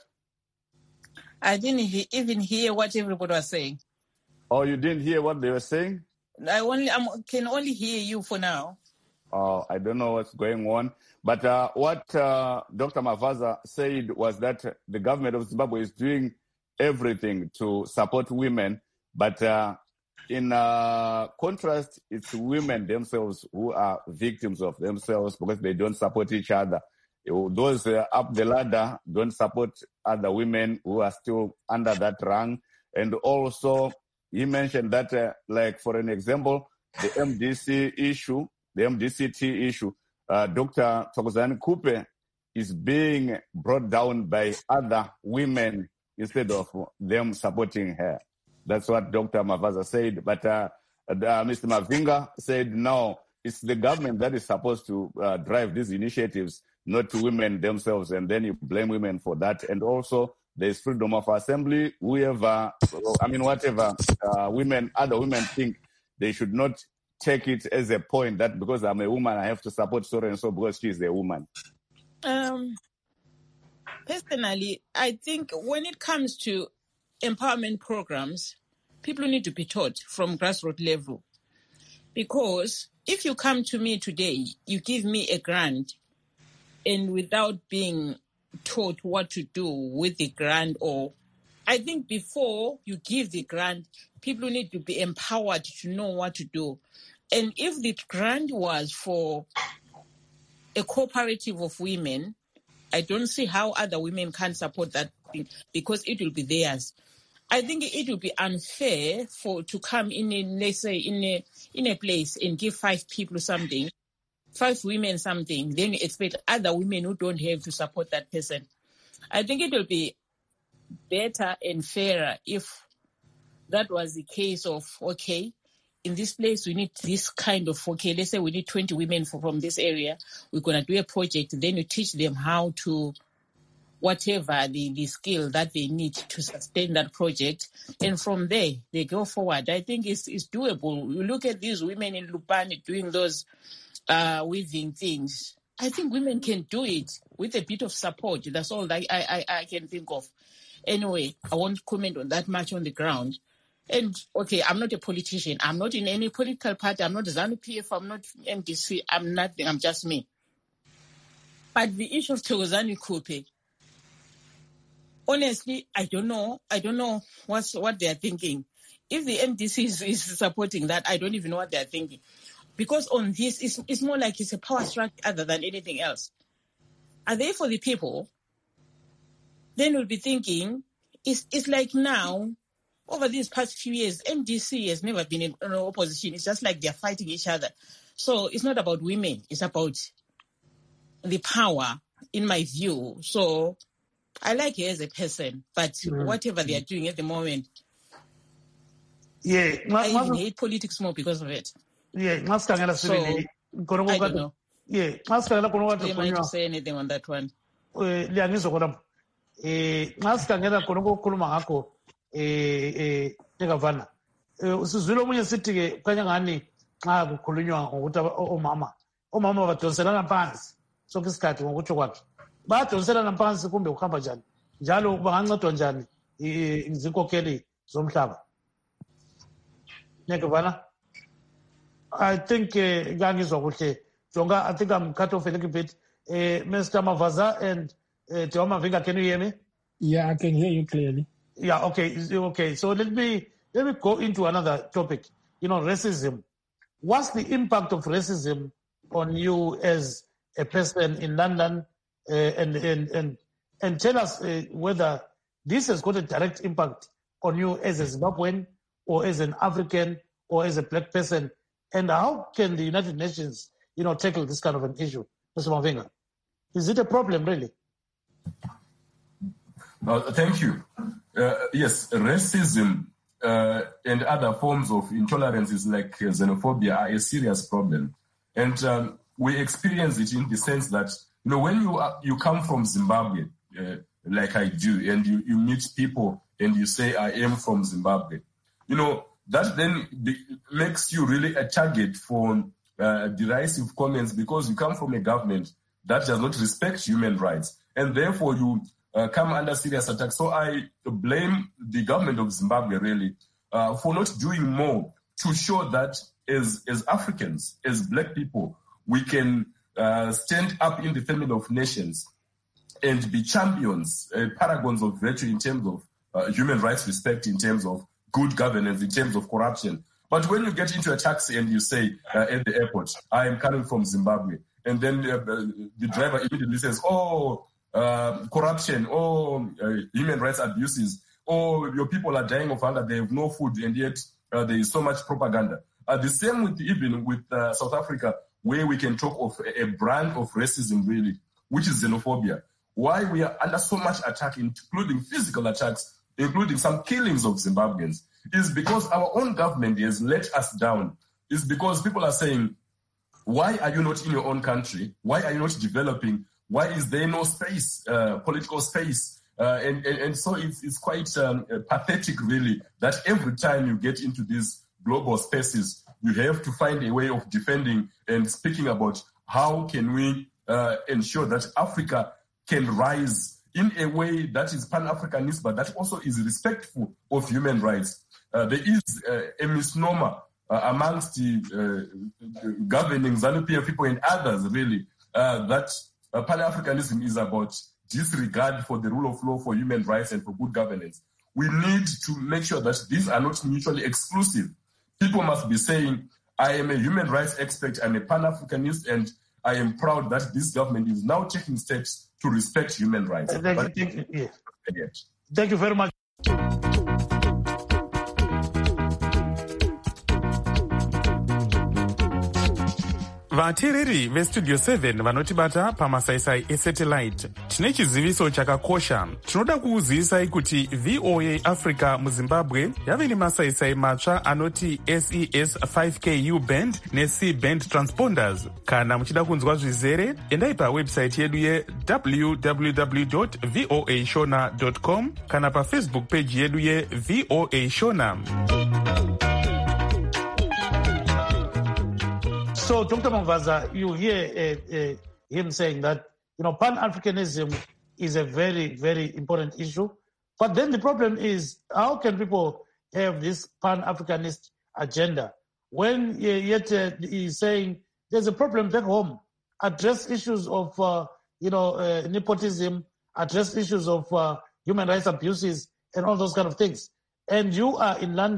S4: I didn't he- even hear what everybody was saying.
S1: Oh, you didn't hear what they were saying?
S4: I only I can only hear you for now.
S1: Oh, I don't know what's going on. But uh, what uh, Doctor Mavaza said was that the government of Zimbabwe is doing everything to support women. But uh, in uh, contrast, it's women themselves who are victims of themselves because they don't support each other. Those uh, up the ladder don't support other women who are still under that rung. And also, he mentioned that, uh, like, for an example, the M D C issue, the M D C T issue, uh, Doctor Thokozani Kupe is being brought down by other women instead of them supporting her. That's what Doctor Mavaza said. But uh, uh, Mister Mavinga said, no, it's the government that is supposed to uh, drive these initiatives, not to women themselves, and then you blame women for that. And also, there's freedom of assembly. Whoever, I mean, whatever uh, women, other women think, they should not take it as a point that because I'm a woman, I have to support so and so because she's a woman.
S4: Um, personally, I think when it comes to empowerment programs, people need to be taught from grassroots level. Because if you come to me today, you give me a grant, and without being taught what to do with the grant, or I think before you give the grant, people need to be empowered to know what to do. And if the grant was for a cooperative of women, I don't see how other women can support that thing because it will be theirs. I think it will be unfair for to come in, a, let's say, in a in a place and give five people something, five women something, then you expect other women who don't have to support that person. I think it will be better and fairer if that was the case of, okay, in this place we need this kind of, okay, let's say we need twenty women for, from this area. We're going to do a project. Then you teach them how to, whatever the, the skill that they need to sustain that project. And from there, they go forward. I think it's, it's doable. You look at these women in Lupane doing those uh, weaving things. I think women can do it with a bit of support. That's all that I, I, I can think of. Anyway, I won't comment on that much on the ground. And, okay, I'm not a politician. I'm not in any political party. I'm not ZANU-P F. I'm not M D C. I'm nothing. I'm just me. But the issue of Thokozani Kupe, honestly, I don't know. I don't know what's, what they're thinking. if the M D C is, is supporting that, I don't even know what they're thinking. Because on this, it's, it's more like it's a power struggle other than anything else. Are they for the people? Then we'll be thinking, it's, it's like now, over these past few years, M D C has never been in, in opposition. It's just like they're fighting each other. So it's not about women. It's about the power, in my view. So I like her as a person, but mm. whatever they are doing at the moment,
S2: yeah,
S4: I even hate politics more because of it.
S2: Yeah, so, I
S4: don't know.
S2: Yeah,
S4: do you mind to say anything on that one?
S2: Eh, ngasikangela khona ukukhuluma ngakho eh eh nekavana eh usizwile omunye sithi ke kanye ngani xa kukhulunywa ngokuthi omama omama badonselana phansi sonke isikhathi ngokuthi kwakhe badonselana phansi kumbe ukuhamba njani njalo bangancedwa njani izinkokheli zomhlaba nekavana. I think ngangizwa kuhle jonga. I think I'm cut off a little bit. eh Mister Mavaza and Uh, Mavinga, can you hear me?
S3: Yeah, I can hear you clearly.
S2: Yeah, okay, okay. So let me let me go into another topic. You know, racism. What's the impact of racism on you as a person in London? Uh, and and and and tell us uh, whether this has got a direct impact on you as a Zimbabwean, or as an African, or as a black person. And how can the United Nations, you know, tackle this kind of an issue, Mister Mavinga? Is it a problem, really?
S5: Uh, thank you. Uh, yes, racism uh, and other forms of intolerances like xenophobia are a serious problem. And um, we experience it in the sense that, you know, when you are, you come from Zimbabwe, uh, like I do, and you, you meet people and you say, I am from Zimbabwe, you know, that then be, makes you really a target for uh, derisive comments because you come from a government that does not respect human rights. And therefore, you uh, come under serious attack. So I blame the government of Zimbabwe, really, uh, for not doing more to show that as, as Africans, as black people, we can uh, stand up in the family of nations and be champions, uh, paragons of virtue in terms of uh, human rights respect, in terms of good governance, in terms of corruption. But when you get into a taxi and you say uh, at the airport, I am coming from Zimbabwe, and then uh, the driver immediately says, oh, Uh, corruption, or uh, human rights abuses, or your people are dying of hunger, they have no food, and yet uh, there is so much propaganda. Uh, the same with even with uh, South Africa, where we can talk of a, a brand of racism, really, which is xenophobia. Why we are under so much attack, including physical attacks, including some killings of Zimbabweans, is because our own government has let us down. It's because people are saying, why are you not in your own country? Why are you not developing? Why is there no space, uh, political space? Uh, and, and, and so it's, it's quite um, pathetic, really, that every time you get into these global spaces, you have to find a way of defending and speaking about how can we uh, ensure that Africa can rise in a way that is Pan-Africanist, but that also is respectful of human rights. Uh, there is uh, a misnomer uh, amongst the uh, governing ZANU-P F people and others, really, uh, that Uh, Pan-Africanism is about disregard for the rule of law, for human rights, and for good governance. We need to make sure that these are not mutually exclusive. People must be saying, I am a human rights expert, I'm a Pan-Africanist, and I am proud that this government is now taking steps to respect human rights.
S2: Uh, thank,
S5: but,
S2: you, thank, you, yeah.
S5: Yet.
S2: Thank you very much.
S7: vateereri vestudio seven vanotibata pamasaisai esatellite tine chiziviso chakakosha. Tinoda kukuzivisai kuti V O A Africa muzimbabwe yave nemasaisai matsva anoti S E S five K U band ne-C band transponders. Kana muchida kunzwa zvizere, endai pawebsite yedu ye w w w dot voa shona dot com kana pafacebook page yedu ye V O A Shona.
S2: So, Doctor Mavaza, you hear uh, uh, him saying that, you know, Pan-Africanism is a very, very important issue. But then the problem is, how can people have this Pan-Africanist agenda when uh, yet uh, he's saying there's a problem back home? Address issues of, uh, you know, uh, nepotism, address issues of uh, human rights abuses and all those kind of things. And you are in London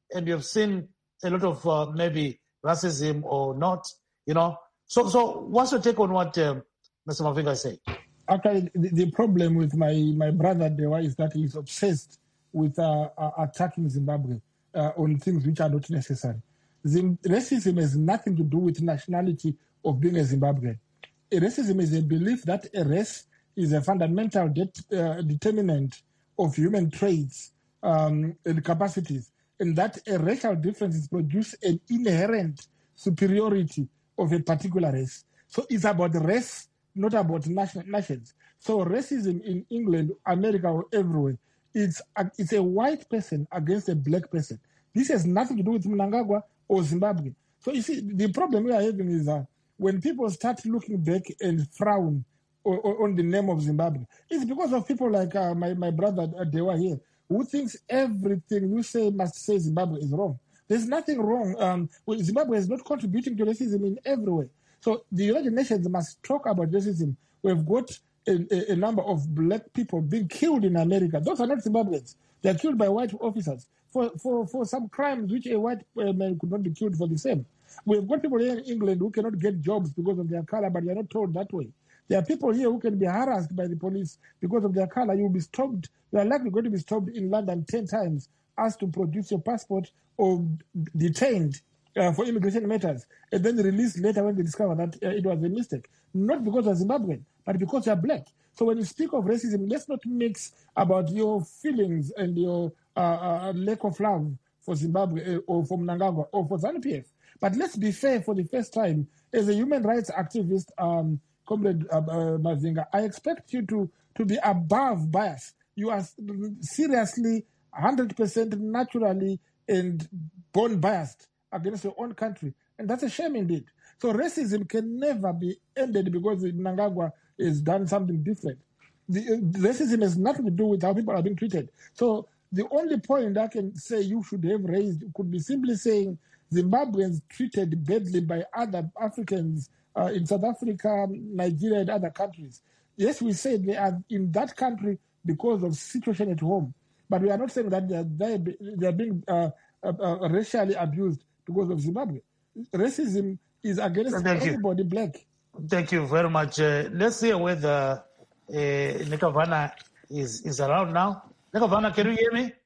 S2: and you've seen a lot of uh, maybe racism or not, you know. So, so what's your take on what um, Mister Mavinga said?
S3: Actually, the, the problem with my, my brother Dewa is that he's obsessed with uh, uh, attacking Zimbabwe uh, on things which are not necessary. Zim- racism has nothing to do with nationality of being a Zimbabwean. Racism is a belief that a race is a fundamental det- uh, determinant of human traits um, and capacities, and that a racial difference produces an inherent superiority of a particular race. So it's about race, not about nation- nations. So racism in England, America, or everywhere, it's a, it's a white person against a black person. This has nothing to do with Mnangagwa or Zimbabwe. So you see, the problem we are having is that when people start looking back and frown on, on the name of Zimbabwe, it's because of people like uh, my, my brother Dewa here, who thinks everything you say must say Zimbabwe is wrong. There's nothing wrong. Um, well, Zimbabwe is not contributing to racism in every way. So the United Nations must talk about racism. We've got a, a, a number of black people being killed in America. Those are not Zimbabweans. They're killed by white officers for, for, for some crimes which a white man could not be killed for the same. We've got people here in England who cannot get jobs because of their color, but they are not told that way. There are people here who can be harassed by the police because of their color. You will be stopped. You are likely going to be stopped in London ten times, asked to produce your passport or detained uh, for immigration matters, and then released later when they discover that uh, it was a mistake. Not because you're Zimbabwean, but because you're black. So when you speak of racism, let's not mix about your feelings and your uh, uh, lack of love for Zimbabwe uh, or for Mnangagwa or for ZANU-P F. But let's be fair for the first time. As a human rights activist, um, Comrade uh, uh, Mavinga, I expect you to, to be above bias. You are seriously one hundred percent naturally and born biased against your own country. And that's a shame indeed. So racism can never be ended because Mnangagwa has done something different. The, uh, racism has nothing to do with how people are being treated. So the only point I can say you should have raised could be simply saying Zimbabweans treated badly by other Africans uh, in South Africa, Nigeria, and other countries. Yes, we say they are in that country because of situation at home, but we are not saying that they are, they are being uh, uh, uh, racially abused because of Zimbabwe. Racism is against
S2: Thank
S3: everybody
S2: you.
S3: black.
S2: Thank you very much. Uh, let's see whether uh, Nekavana is, is around now. Nekavana, can you hear me?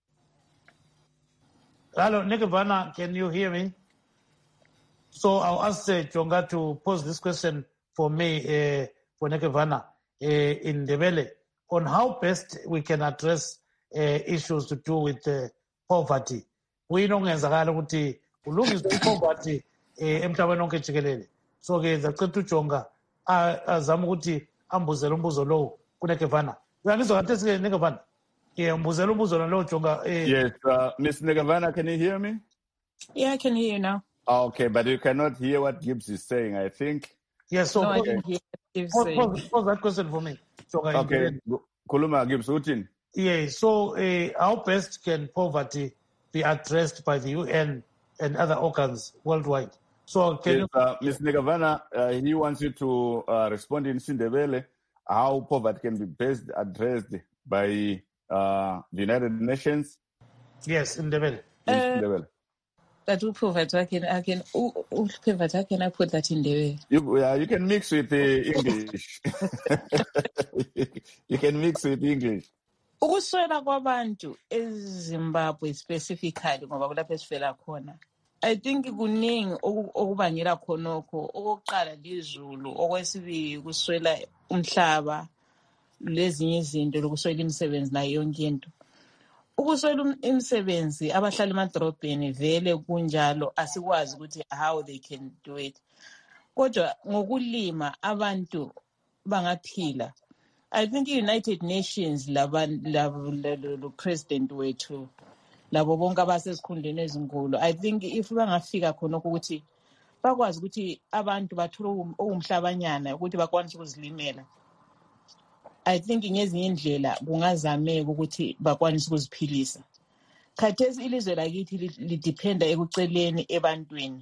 S2: Hello, Nekavana, can you hear me? So I'll ask uh, Chonga to pose this question for me, uh, for Nekavana, uh, in Ndebele, on how best we can address uh, issues to do with uh, poverty. We know ngenzakala ukuthi kulungiswe poverty emhlabeni wonke jikelele. So ke zacela uJonga azama ukuthi ambuzele umbuzo lowo kuNekavana. Uyangizwa kahle sike Nekavana? Yeah, umbuzele umbuzo lowo Jonga.
S1: Yes, uh, Miss Nekavana, can you hear me?
S4: Yeah, I can hear you now.
S1: Okay, but you cannot hear what Gibbs is saying, I think.
S2: Yes, so
S4: no,
S2: pose,
S4: I didn't hear you
S2: pose,
S4: say.
S2: pose, pose that question for me. Jonga,
S1: Okay, Kuluma Gibbs, Utin.
S2: Yeah, so uh, how best can poverty be addressed by the U N and other organs worldwide? So can
S1: yes, uh, Miz Nekavana, uh, he wants you to uh, respond in Sindebele how poverty can be best addressed by uh, the United Nations.
S2: Yes, in Ndebele.
S1: In
S4: Uh,
S1: Sindebele.
S4: But who provide I can I can who provide I can I put that in the
S1: You, uh, you can mix with uh, English. You can mix with English.
S4: ukuswela kwabantu eZimbabwe specifically ngoba kulapho esifela khona. I think kuningi okubangela khonokho okokuqala lizulu okwesibili kuswela umhlaba lezinye izinto lokuswela imisebenzi nayo yonke into. Ukuswela imisebenzi abahlala emadrobheni vele kunjalo asikwazi ukuthi how they can do it. Kodwa ngokulima abantu bangaphila. I think United Nations laba lo president wethu labo bonke abasesikhundleni ezinkulu I think if bangafika khona ukuthi bakwazi ukuthi abantu bathole okumhlabanyana ukuthi bakwanise ukuzilimela I think ngezinye indlela kungazameka ukuthi bakwanise ukuziphilisa. Khathesi ilizwe lakithi lidependa ekuceleni ebantwini.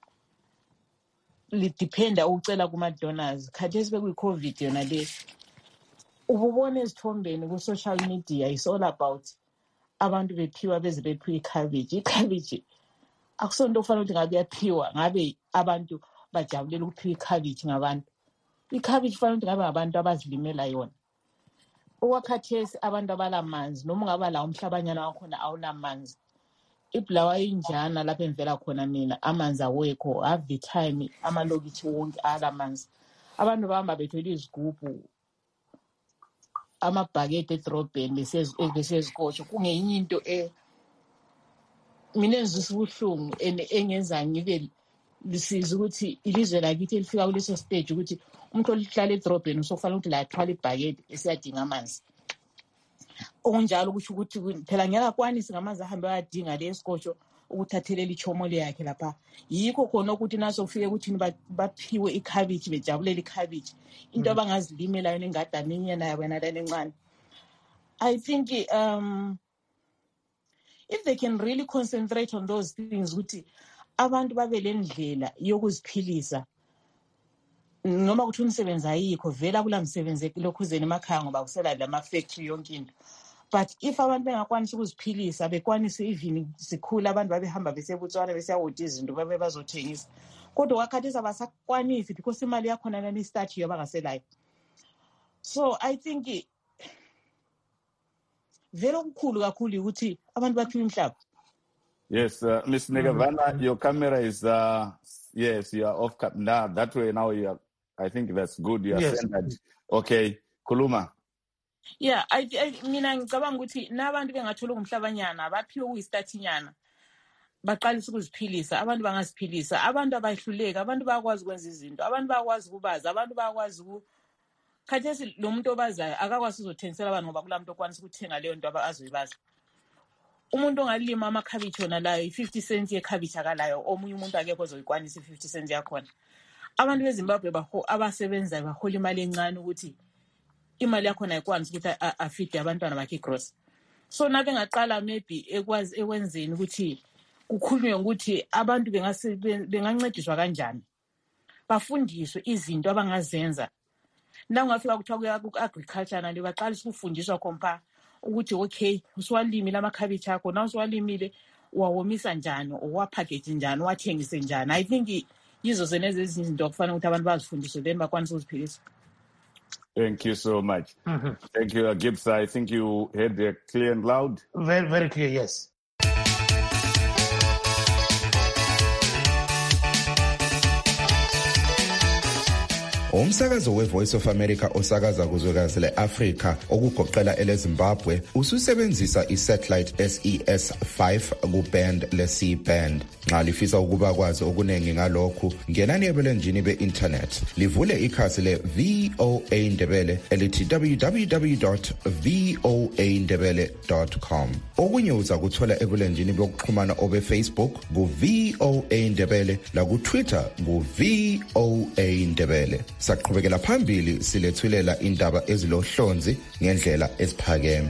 S4: Lidependa ukucela kuma donors. Khathesi bekuyi COVID yona le. Ububone isithombeni ku social media is all about abantu bephiwa beze bephiwa ikhabiji. Ikhabiji akusonto okufanele ukuthi ngabe yaphiwa ngabe abantu bajabulela ukuphiwa ikhabiji ngabantu. Ikhabiji kufanele ukuthi ngabe ngabantu abazilimela yona. Okwakhathesi abantu abalamanzi noma ungaba la umhlabanyana wakhona awunamanzi. Ibulawa injana lapho emvela khona mina amanzi awekho, avitime amalokithi wonke alamanzi. Abantu bahamba bethwele izigubhu amabhakede edrobheni besezikotsho kungenye into e mina ezisa ubuhlungu engenza ngibe lisiza ukuthi ilizwe lakithi elifika kuleso stage ukuthi umuntu olihlala edrobheni usokufanele ukuthi la athwala ibhakede esiyadinga amanzi. Okunjalo kusho ukuthi phela ngeke akwanisi ngamanzi ahambe ayadinga lesikotsho ukuthathelela ichomole yakhe lapha. Yikho khona ukuthi naso kufike ukuthi baphiwe ikhabiji bejabulela ikhabiji into abangazilimela yona engadani yena yabona lana encane. I think um if they can really concentrate on those things ukuthi abantu babe lendlela yokuziphilisa noma ukuthi umsebenzi ayikho vela kula msebenzi lokhuzeni emakhaya ngoba kusela lama factory yonke into. But if abantu bengakwanisa ukuziphilisa bekwanisa even sikhula abantu babehamba besebutswana besiyawuthi izinto babe bazothengisa kodwa wakhathisa abasakwanisi because imali yakhona lani start yabangaselayo. So I think vele okukhulu kakhulu ukuthi abantu baphiwe umhlaba.
S1: Yes, uh, Miss Negavana, mm-hmm. Your camera is uh yes, you are off cap now. That way now you are, I think that's good. You are
S2: yes.
S1: centered. Okay, Kuluma.
S4: Yeah, I, I mina ngicabanga ukuthi nabantu bengathola umhlabanyana baphiwe ukuyistartinyana baqalisa ukuziphilisa abantu bangaziphilisa abantu abahluleka abantu bayakwazi ukwenza izinto abantu bayakwazi ukubaza abantu bayakwazi ku khathesi lo muntu obazayo akakwazi uzothengisela abantu ngoba kulamuntu okwanisa ukuthenga leyo nto abazoyibaza. Umuntu ongalima amakhabithi ona layo i-fifty cents yekhabithi akalayo omunye umuntu akekho ozoyikwanisa i-fifty cents yakhona. Abantu beZimbabwe baho abasebenzayo bahola imali encane ukuthi imali yakhona ayikwanisi ukuthi afide abantwana bakhe gross. So na bengaqala maybe ekwazi ekwenzeni ukuthi kukhulunywe ukuthi abantu bengase bengancediswa kanjani. Bafundiswe izinto abangazenza. Na ungafika kuthiwa ku-agriculture nale baqalisa ukufundiswa khompa ukuthi okay usiwalimile amakhabithi akho na usiwalimile uwawomisa njani uwapackage njani uwathengise njani. I think yizo zeneze izinto okufanele ukuthi abantu bazifundiswe then bakwanisa ukuziphilisa.
S1: Thank you so much. Mm-hmm. Thank you, Gibbs. I think you heard it clear and loud.
S2: Very, very clear, yes.
S6: Umsakazo we-Voice of America osakaza kuzwekazi le-Afrika okugoqela ele-Zimbabwe ususebenzisa i-satellite S E S five ku-band le-C band. Nxa lifisa ukuba kwazi okuningi ngalokhu ngenani ebulenjini be-internet livule ikhasi le-V O A Ndebele elithi w w w dot v o a ndebele dot com. Okunye uza kuthola ebulenjini bokuxhumana obe-Facebook ku-V O A Ndebele laku-Twitter ku-V O A Ndebele. Saqhubekela phambili silethulela indaba ezilohlonzi ngendlela esiphakeme.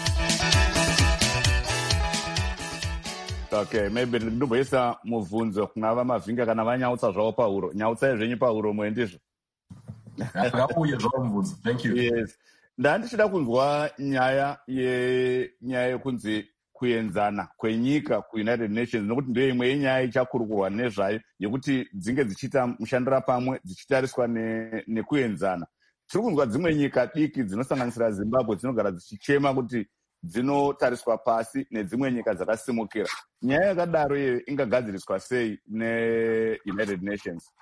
S1: Okay, maybe ndinoboisa mubvunzo kungava mavinga kana vanyautsa zvavo pauro. Nyautsai zvenyu pauro muendizvo.
S5: Ngauye zvavo mubvunzo. Thank you.
S1: Yes. Ndandichida kunzwa nyaya yenyaya yekunzi kuenzana kwenyika kuUnited Nations nokuti ndiyo imwe yenyaya ichakurukurwa nezvayo yekuti dzinge dzichiita mushandira pamwe dzichitariswa nekuenzana. Tiri kunzwa dzimwe nyika diki dzinosanganisira Zimbabwe dzinogara dzichichema kuti dzinotariswa pasi nedzimwe nyika dzakasimukira. Nyaya yakadaro iyo ingagadziriswa sei neUnited Nations?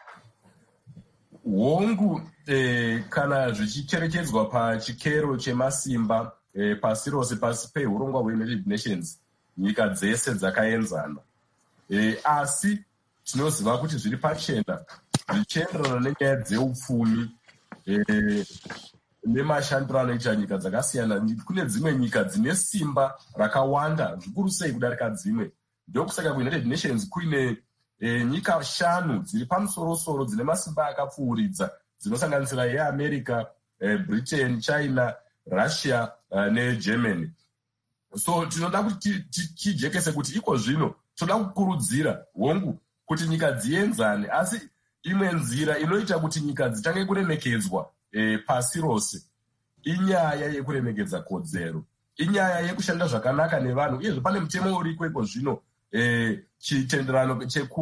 S5: Hongu eh, kana zvichicherechedzwa pachikero chemasimba eh, pasi rose pasi peurongwa hweUnited Nations nyika dzese dzakaenzana eh, asi tinoziva kuti zviri pachena zvichienderana nenyaya dzeupfumi eh, nemashandiro anoita nyika dzakasiyana. Kune dzimwe nyika dzine simba rakawanda zvikuru sei kudarika dzimwe. Ndokusaka kuUnited Nations kuine e, nyika shanu dziri pamusorosoro dzine masimba akapfuuridza dzinosanganisira yeAmerica, e, Britain, China, Russia uh, neGermany. So tinoda kuti tijekese kuti iko zvino toda kukurudzira hongu kuti nyika dzienzane, asi imwe nzira inoita kuti nyika dzitange kuremekedzwa e, pasi rose inyaya yekuremekedza kodzero. inyaya yekushanda zvakanaka nevanhu, uyezve pane mutemo uriko iko zvino eh, chitenderano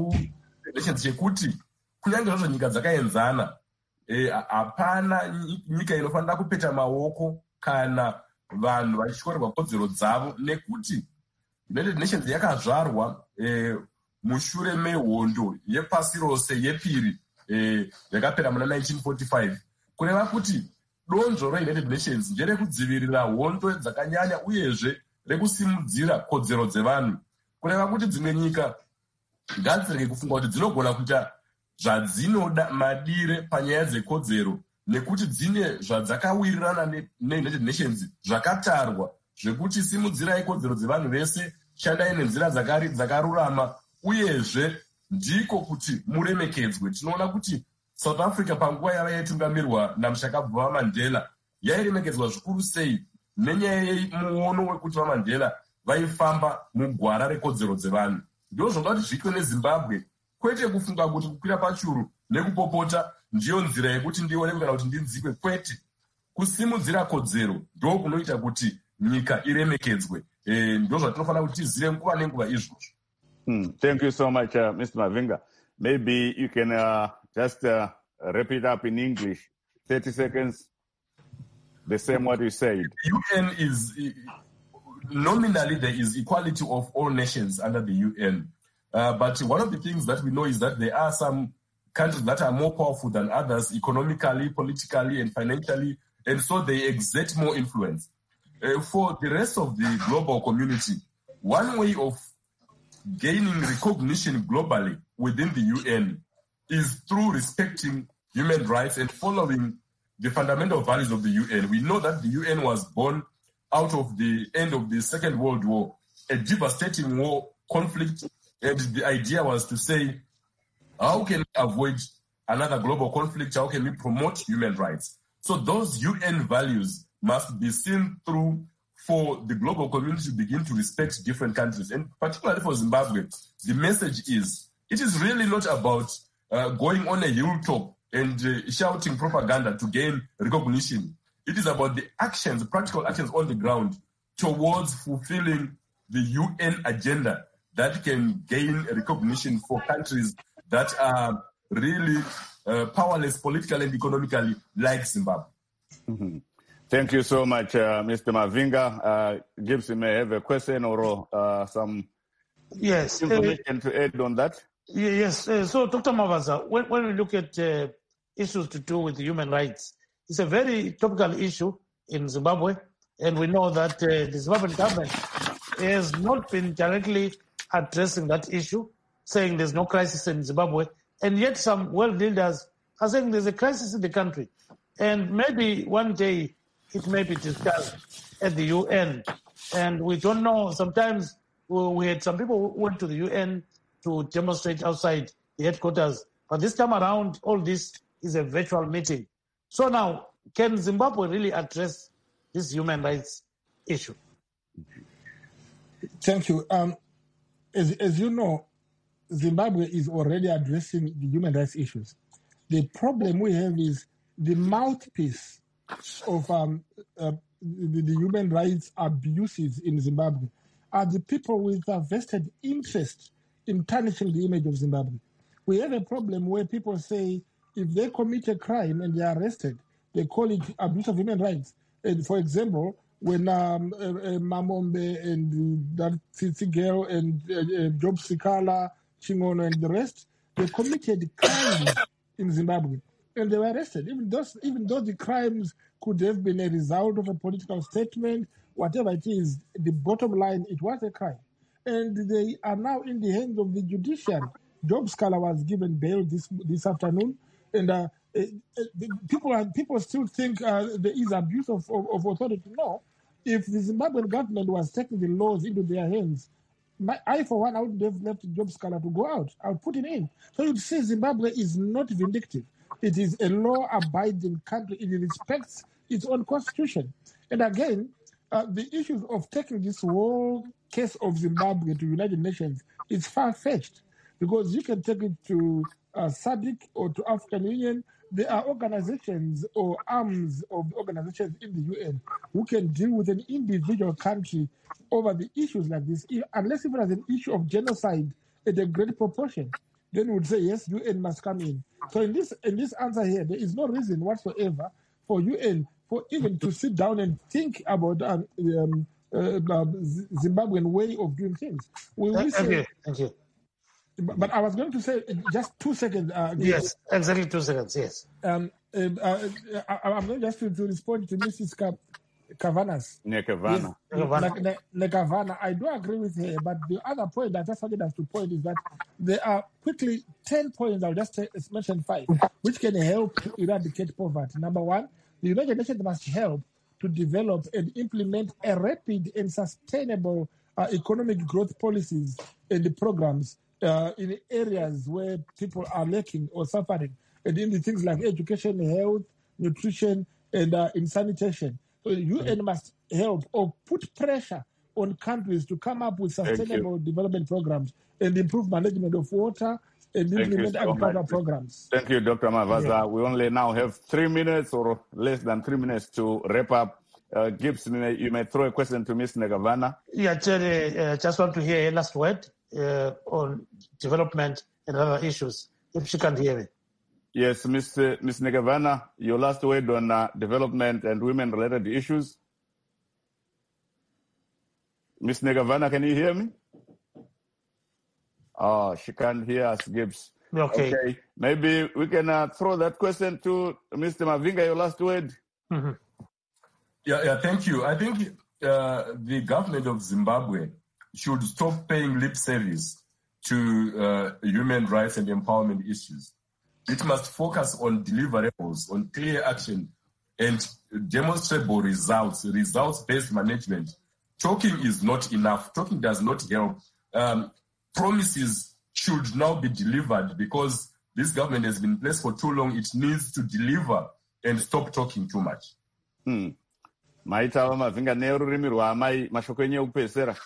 S5: cheku chekuti kunyange zvazvo nyika dzakaenzana hapana eh, nyika inofanira kupeta maoko kana vanhu vachityorerwa kodzero dzavo, nekuti United Nations yakazvarwa eh, mushure mehondo yepasi rose yepiri eh, yakapera muna nineteen forty-five, kureva kuti donzvo reUnited Nations nderekudzivirira hondo dzakanyanya uyezve rekusimudzira kodzero dzevanhu, kureva kuti dzimwe nyika ngadzirege kufunga kuti dzinogona kuita zvadzinoda madire panyaya dzekodzero, nekuti dzine zvadzakawirirana neUnited Nations zvakatarwa zvekuti simudzirai kodzero dzevanhu vese, shandai nenzira dzakarurama, uyezve ndiko kuti muremekedzwe. Tinoona kuti South Africa panguva yava yaitungamirwa namushakabvu vaMandela yairemekedzwa zvikuru sei nenyaya yemuono wekuti vaMandela vaifamba mugwara rekodzero dzevanhu. Ndizvo zvoda kuti zviitwe neZimbabwe, kwete kufunga kuti kukwira pachuru nekupopota ndiyo nzira yekuti ndionekwe kana kuti ndinzikwe, kwete. Kusimudzira kodzero ndo kunoita kuti nyika iremekedzwe. Eh, ndo zvatinofanira kuti tizive nguva nenguva izvozvo.
S1: Hmm. Thank you so much, uh, Mister Mavinga. Maybe you can uh, just uh, wrap it up in English. thirty seconds. The same what you said.
S5: The U N is, nominally there is equality of all nations under the U N. Uh, but one of the things that we know is that there are some countries that are more powerful than others economically, politically, and financially, and so they exert more influence. Uh, for the rest of the global community, one way of gaining recognition globally within the U N is through respecting human rights and following the fundamental values of the U N. We know that the U N was born out of the end of the Second World War, a devastating war conflict, and the idea was to say, how can we avoid another global conflict? How can we promote human rights? So those U N values must be seen through for the global community to begin to respect different countries. And particularly for Zimbabwe, the message is, it is really not about uh, going on a hilltop and uh, shouting propaganda to gain recognition. It is about the actions, practical actions on the ground towards fulfilling the U N agenda that can gain recognition for countries that are really uh, powerless politically and economically, like Zimbabwe.
S1: Mm-hmm. Thank you so much, uh, Mister Mavinga. Uh, Gibson may have a question or uh, some
S2: yes,
S1: information
S2: uh,
S1: to add on that.
S2: Yes. Uh, so, Doctor Mavaza, when, when we look at uh, issues to do with human rights, it's a very topical issue in Zimbabwe, and we know that uh, the Zimbabwean government has not been directly addressing that issue, saying there's no crisis in Zimbabwe, and yet some world leaders are saying there's a crisis in the country, and maybe one day it may be discussed at the U N, and we don't know. Sometimes we had some people who went to the U N to demonstrate outside the headquarters, but this time around, all this is a virtual meeting. So now, can Zimbabwe really address this human rights issue?
S3: Thank you. Um, as, as you know, Zimbabwe is already addressing the human rights issues. The problem we have is the mouthpiece of um, uh, the, the human rights abuses in Zimbabwe are the people with a vested interest in tarnishing the image of Zimbabwe. We have a problem where people say if they commit a crime and they are arrested, they call it abuse of human rights. And for example, when um, uh, uh, Mamombe and uh, that Tsitsi girl and uh, uh, Job Sikala, Chingono and the rest, they committed crimes in Zimbabwe and they were arrested. Even though, even though the crimes could have been a result of a political statement, whatever it is, the bottom line, it was a crime. And they are now in the hands of the judiciary. Job Sikala was given bail this this afternoon, and uh, uh, people are, people still think uh, there is abuse of, of, of authority. No, if the Zimbabwean government was taking the laws into their hands, my, I, for one, I would have left Job Sikala to go out. I would put him in. So you'd see Zimbabwe is not vindictive. It is a law-abiding country. It respects its own constitution. And again, uh, the issues of taking this whole case of Zimbabwe to United Nations is far-fetched, because you can take it to uh, S A D C or to African Union, there are organizations or arms of organizations in the U N who can deal with an individual country over the issues like this, unless if it has an issue of genocide at a great proportion. Then we would say, yes, U N must come in. So in this in this answer here, there is no reason whatsoever for U N for even to sit down and think about um, um, uh, Zimbabwean way of doing things. We will
S2: Thank
S3: say,
S2: you. Thank you.
S3: But, but I was going to say just two seconds. Uh,
S2: Yes, exactly two seconds. Yes.
S3: Um, uh, uh, I, I'm going just to, to respond to Missus Ka- Kavanas.
S1: Nekavana.
S2: Nekavana.
S3: Yes, Ne- Nekavana. I do agree with her, but the other point that I just wanted us to point is that there are quickly ten points. I'll just take, mention five, which can help to eradicate poverty. Number one, the United Nations must help to develop and implement a rapid and sustainable uh, economic growth policies and the programs uh, in areas where people are lacking or suffering, and in the things like education, health, nutrition, and uh, in sanitation. So the U N must help or put pressure on countries to come up with sustainable development programs and improve management of water and
S1: Thank
S3: implement
S1: so
S3: agricultural
S1: much.
S3: programs.
S1: Thank you, Doctor Mavaza.
S3: Yeah.
S1: We only now have three minutes or less than three minutes to wrap up. Uh, Gibbs, you may, you may throw a question to Miz Nekavana.
S2: Yeah, Jerry, uh, just want to hear your last word uh, on development and other issues, if she can hear me.
S1: Yes, Miz Uh, Miz Nekavana, your last word on uh, development and women-related issues. Miz Nekavana, can you hear me? Oh, she can't hear us, Gibbs.
S2: Okay.
S1: Okay. Maybe we can uh, throw that question to Mister Mavinga, your last word.
S2: Mm-hmm.
S5: Yeah, yeah, thank you. I think uh, the government of Zimbabwe should stop paying lip service to uh, human rights and empowerment issues. It must focus on deliverables, on clear action, and demonstrable results, results-based management. Talking is not enough. Talking does not help. Um, promises should now be delivered because this government has been in place for too long. It needs to deliver and stop talking too much.
S1: Hmm. Maitawa Mavinga nerurimi rwamai mashoko enyu ekupedzisira.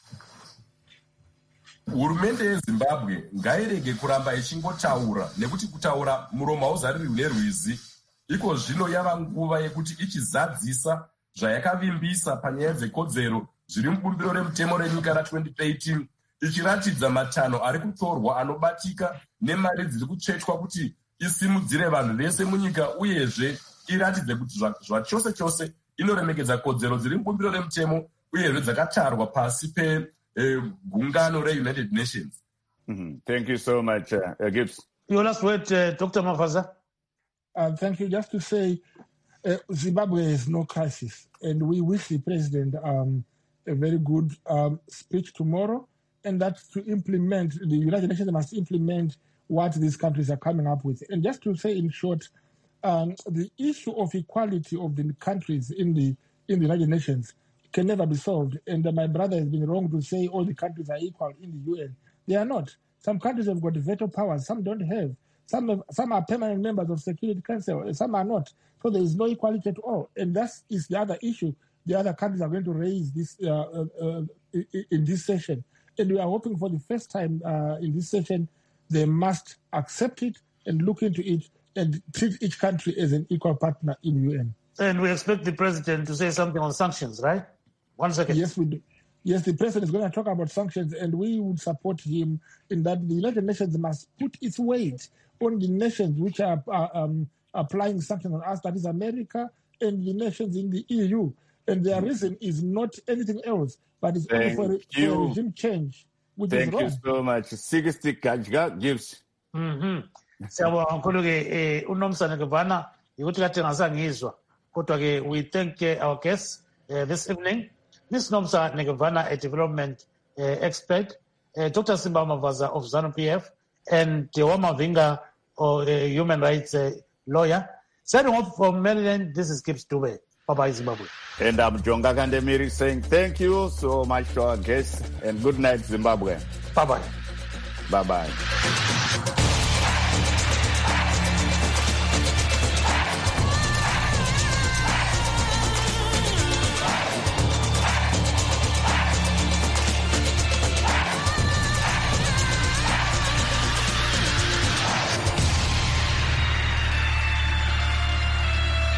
S5: Hurumende yeZimbabwe ngairege kuramba ichingotaura nekuti kutaura muromo hauzariri nerwizi. Iko zvino yava nguva yekuti ichizadzisa zvayakavimbisa panyaya dzekodzero zviri mubumbiro remutemo renyika ra-twenty thirteen ichiratidza matanho ari kutorwa anobatika nemari dziri kutsvetwa kuti isimudzire vanhu vese munyika uyezve iratidze kuti zvachose chose inoremekedza kodzero dziri mubumbiro remutemo uyezve dzakatarwa pasi pegungano reUnited Nations.
S1: Mm-hmm. Thank you so much, uh, uh, Gibbs.
S2: Your last word, uh, Doctor Mavaza.
S3: Uh, thank you. Just to say, uh, Zimbabwe has no crisis, and we wish the president um, a very good um, speech tomorrow, and that to implement, the United Nations must implement what these countries are coming up with. And just to say in short, um, the issue of equality of the countries in the in the United Nations can never be solved. And uh, my brother has been wrong to say all the countries are equal in the U N. They are not. Some countries have got veto powers, some don't have. Some have, some are permanent members of Security Council, some are not. So there is no equality at all. And that is the other issue the other countries are going to raise this uh, uh, uh, in this session. And we are hoping for the first time uh, in this session, they must accept it and look into it and treat each country as an equal partner in U N.
S2: And we expect the president to say something on sanctions, right? One second.
S3: Yes, we do. Yes, the president is going to talk about sanctions, and we would support him in that the United Nations must put its weight on the nations which are uh, um, applying sanctions on us, that is America and the nations in the E U. And their reason is not anything else, but it's only for, for a regime change, which
S1: Thank
S3: is wrong.
S1: you so much. sixty Kajga Gibbs.
S2: Mhm. Siyabonga kakhulu ke eh uNomsa Nekavana ukuthi kade ngasangizwa. Kodwa ke we thank uh, our guests uh, this evening. Miz Nomsa Nekavana, a development uh, expert, uh, Doctor Simba Mavaza of ZANU P F, and Tewa Mavinga, or a human rights uh, lawyer. Signing off from Maryland, this is Gibbs Dube. Bye-bye, Zimbabwe.
S1: And I'm Jonga Kandemiri saying thank you so much to our guests and good night, Zimbabwe.
S2: Bye-bye.
S1: Bye-bye.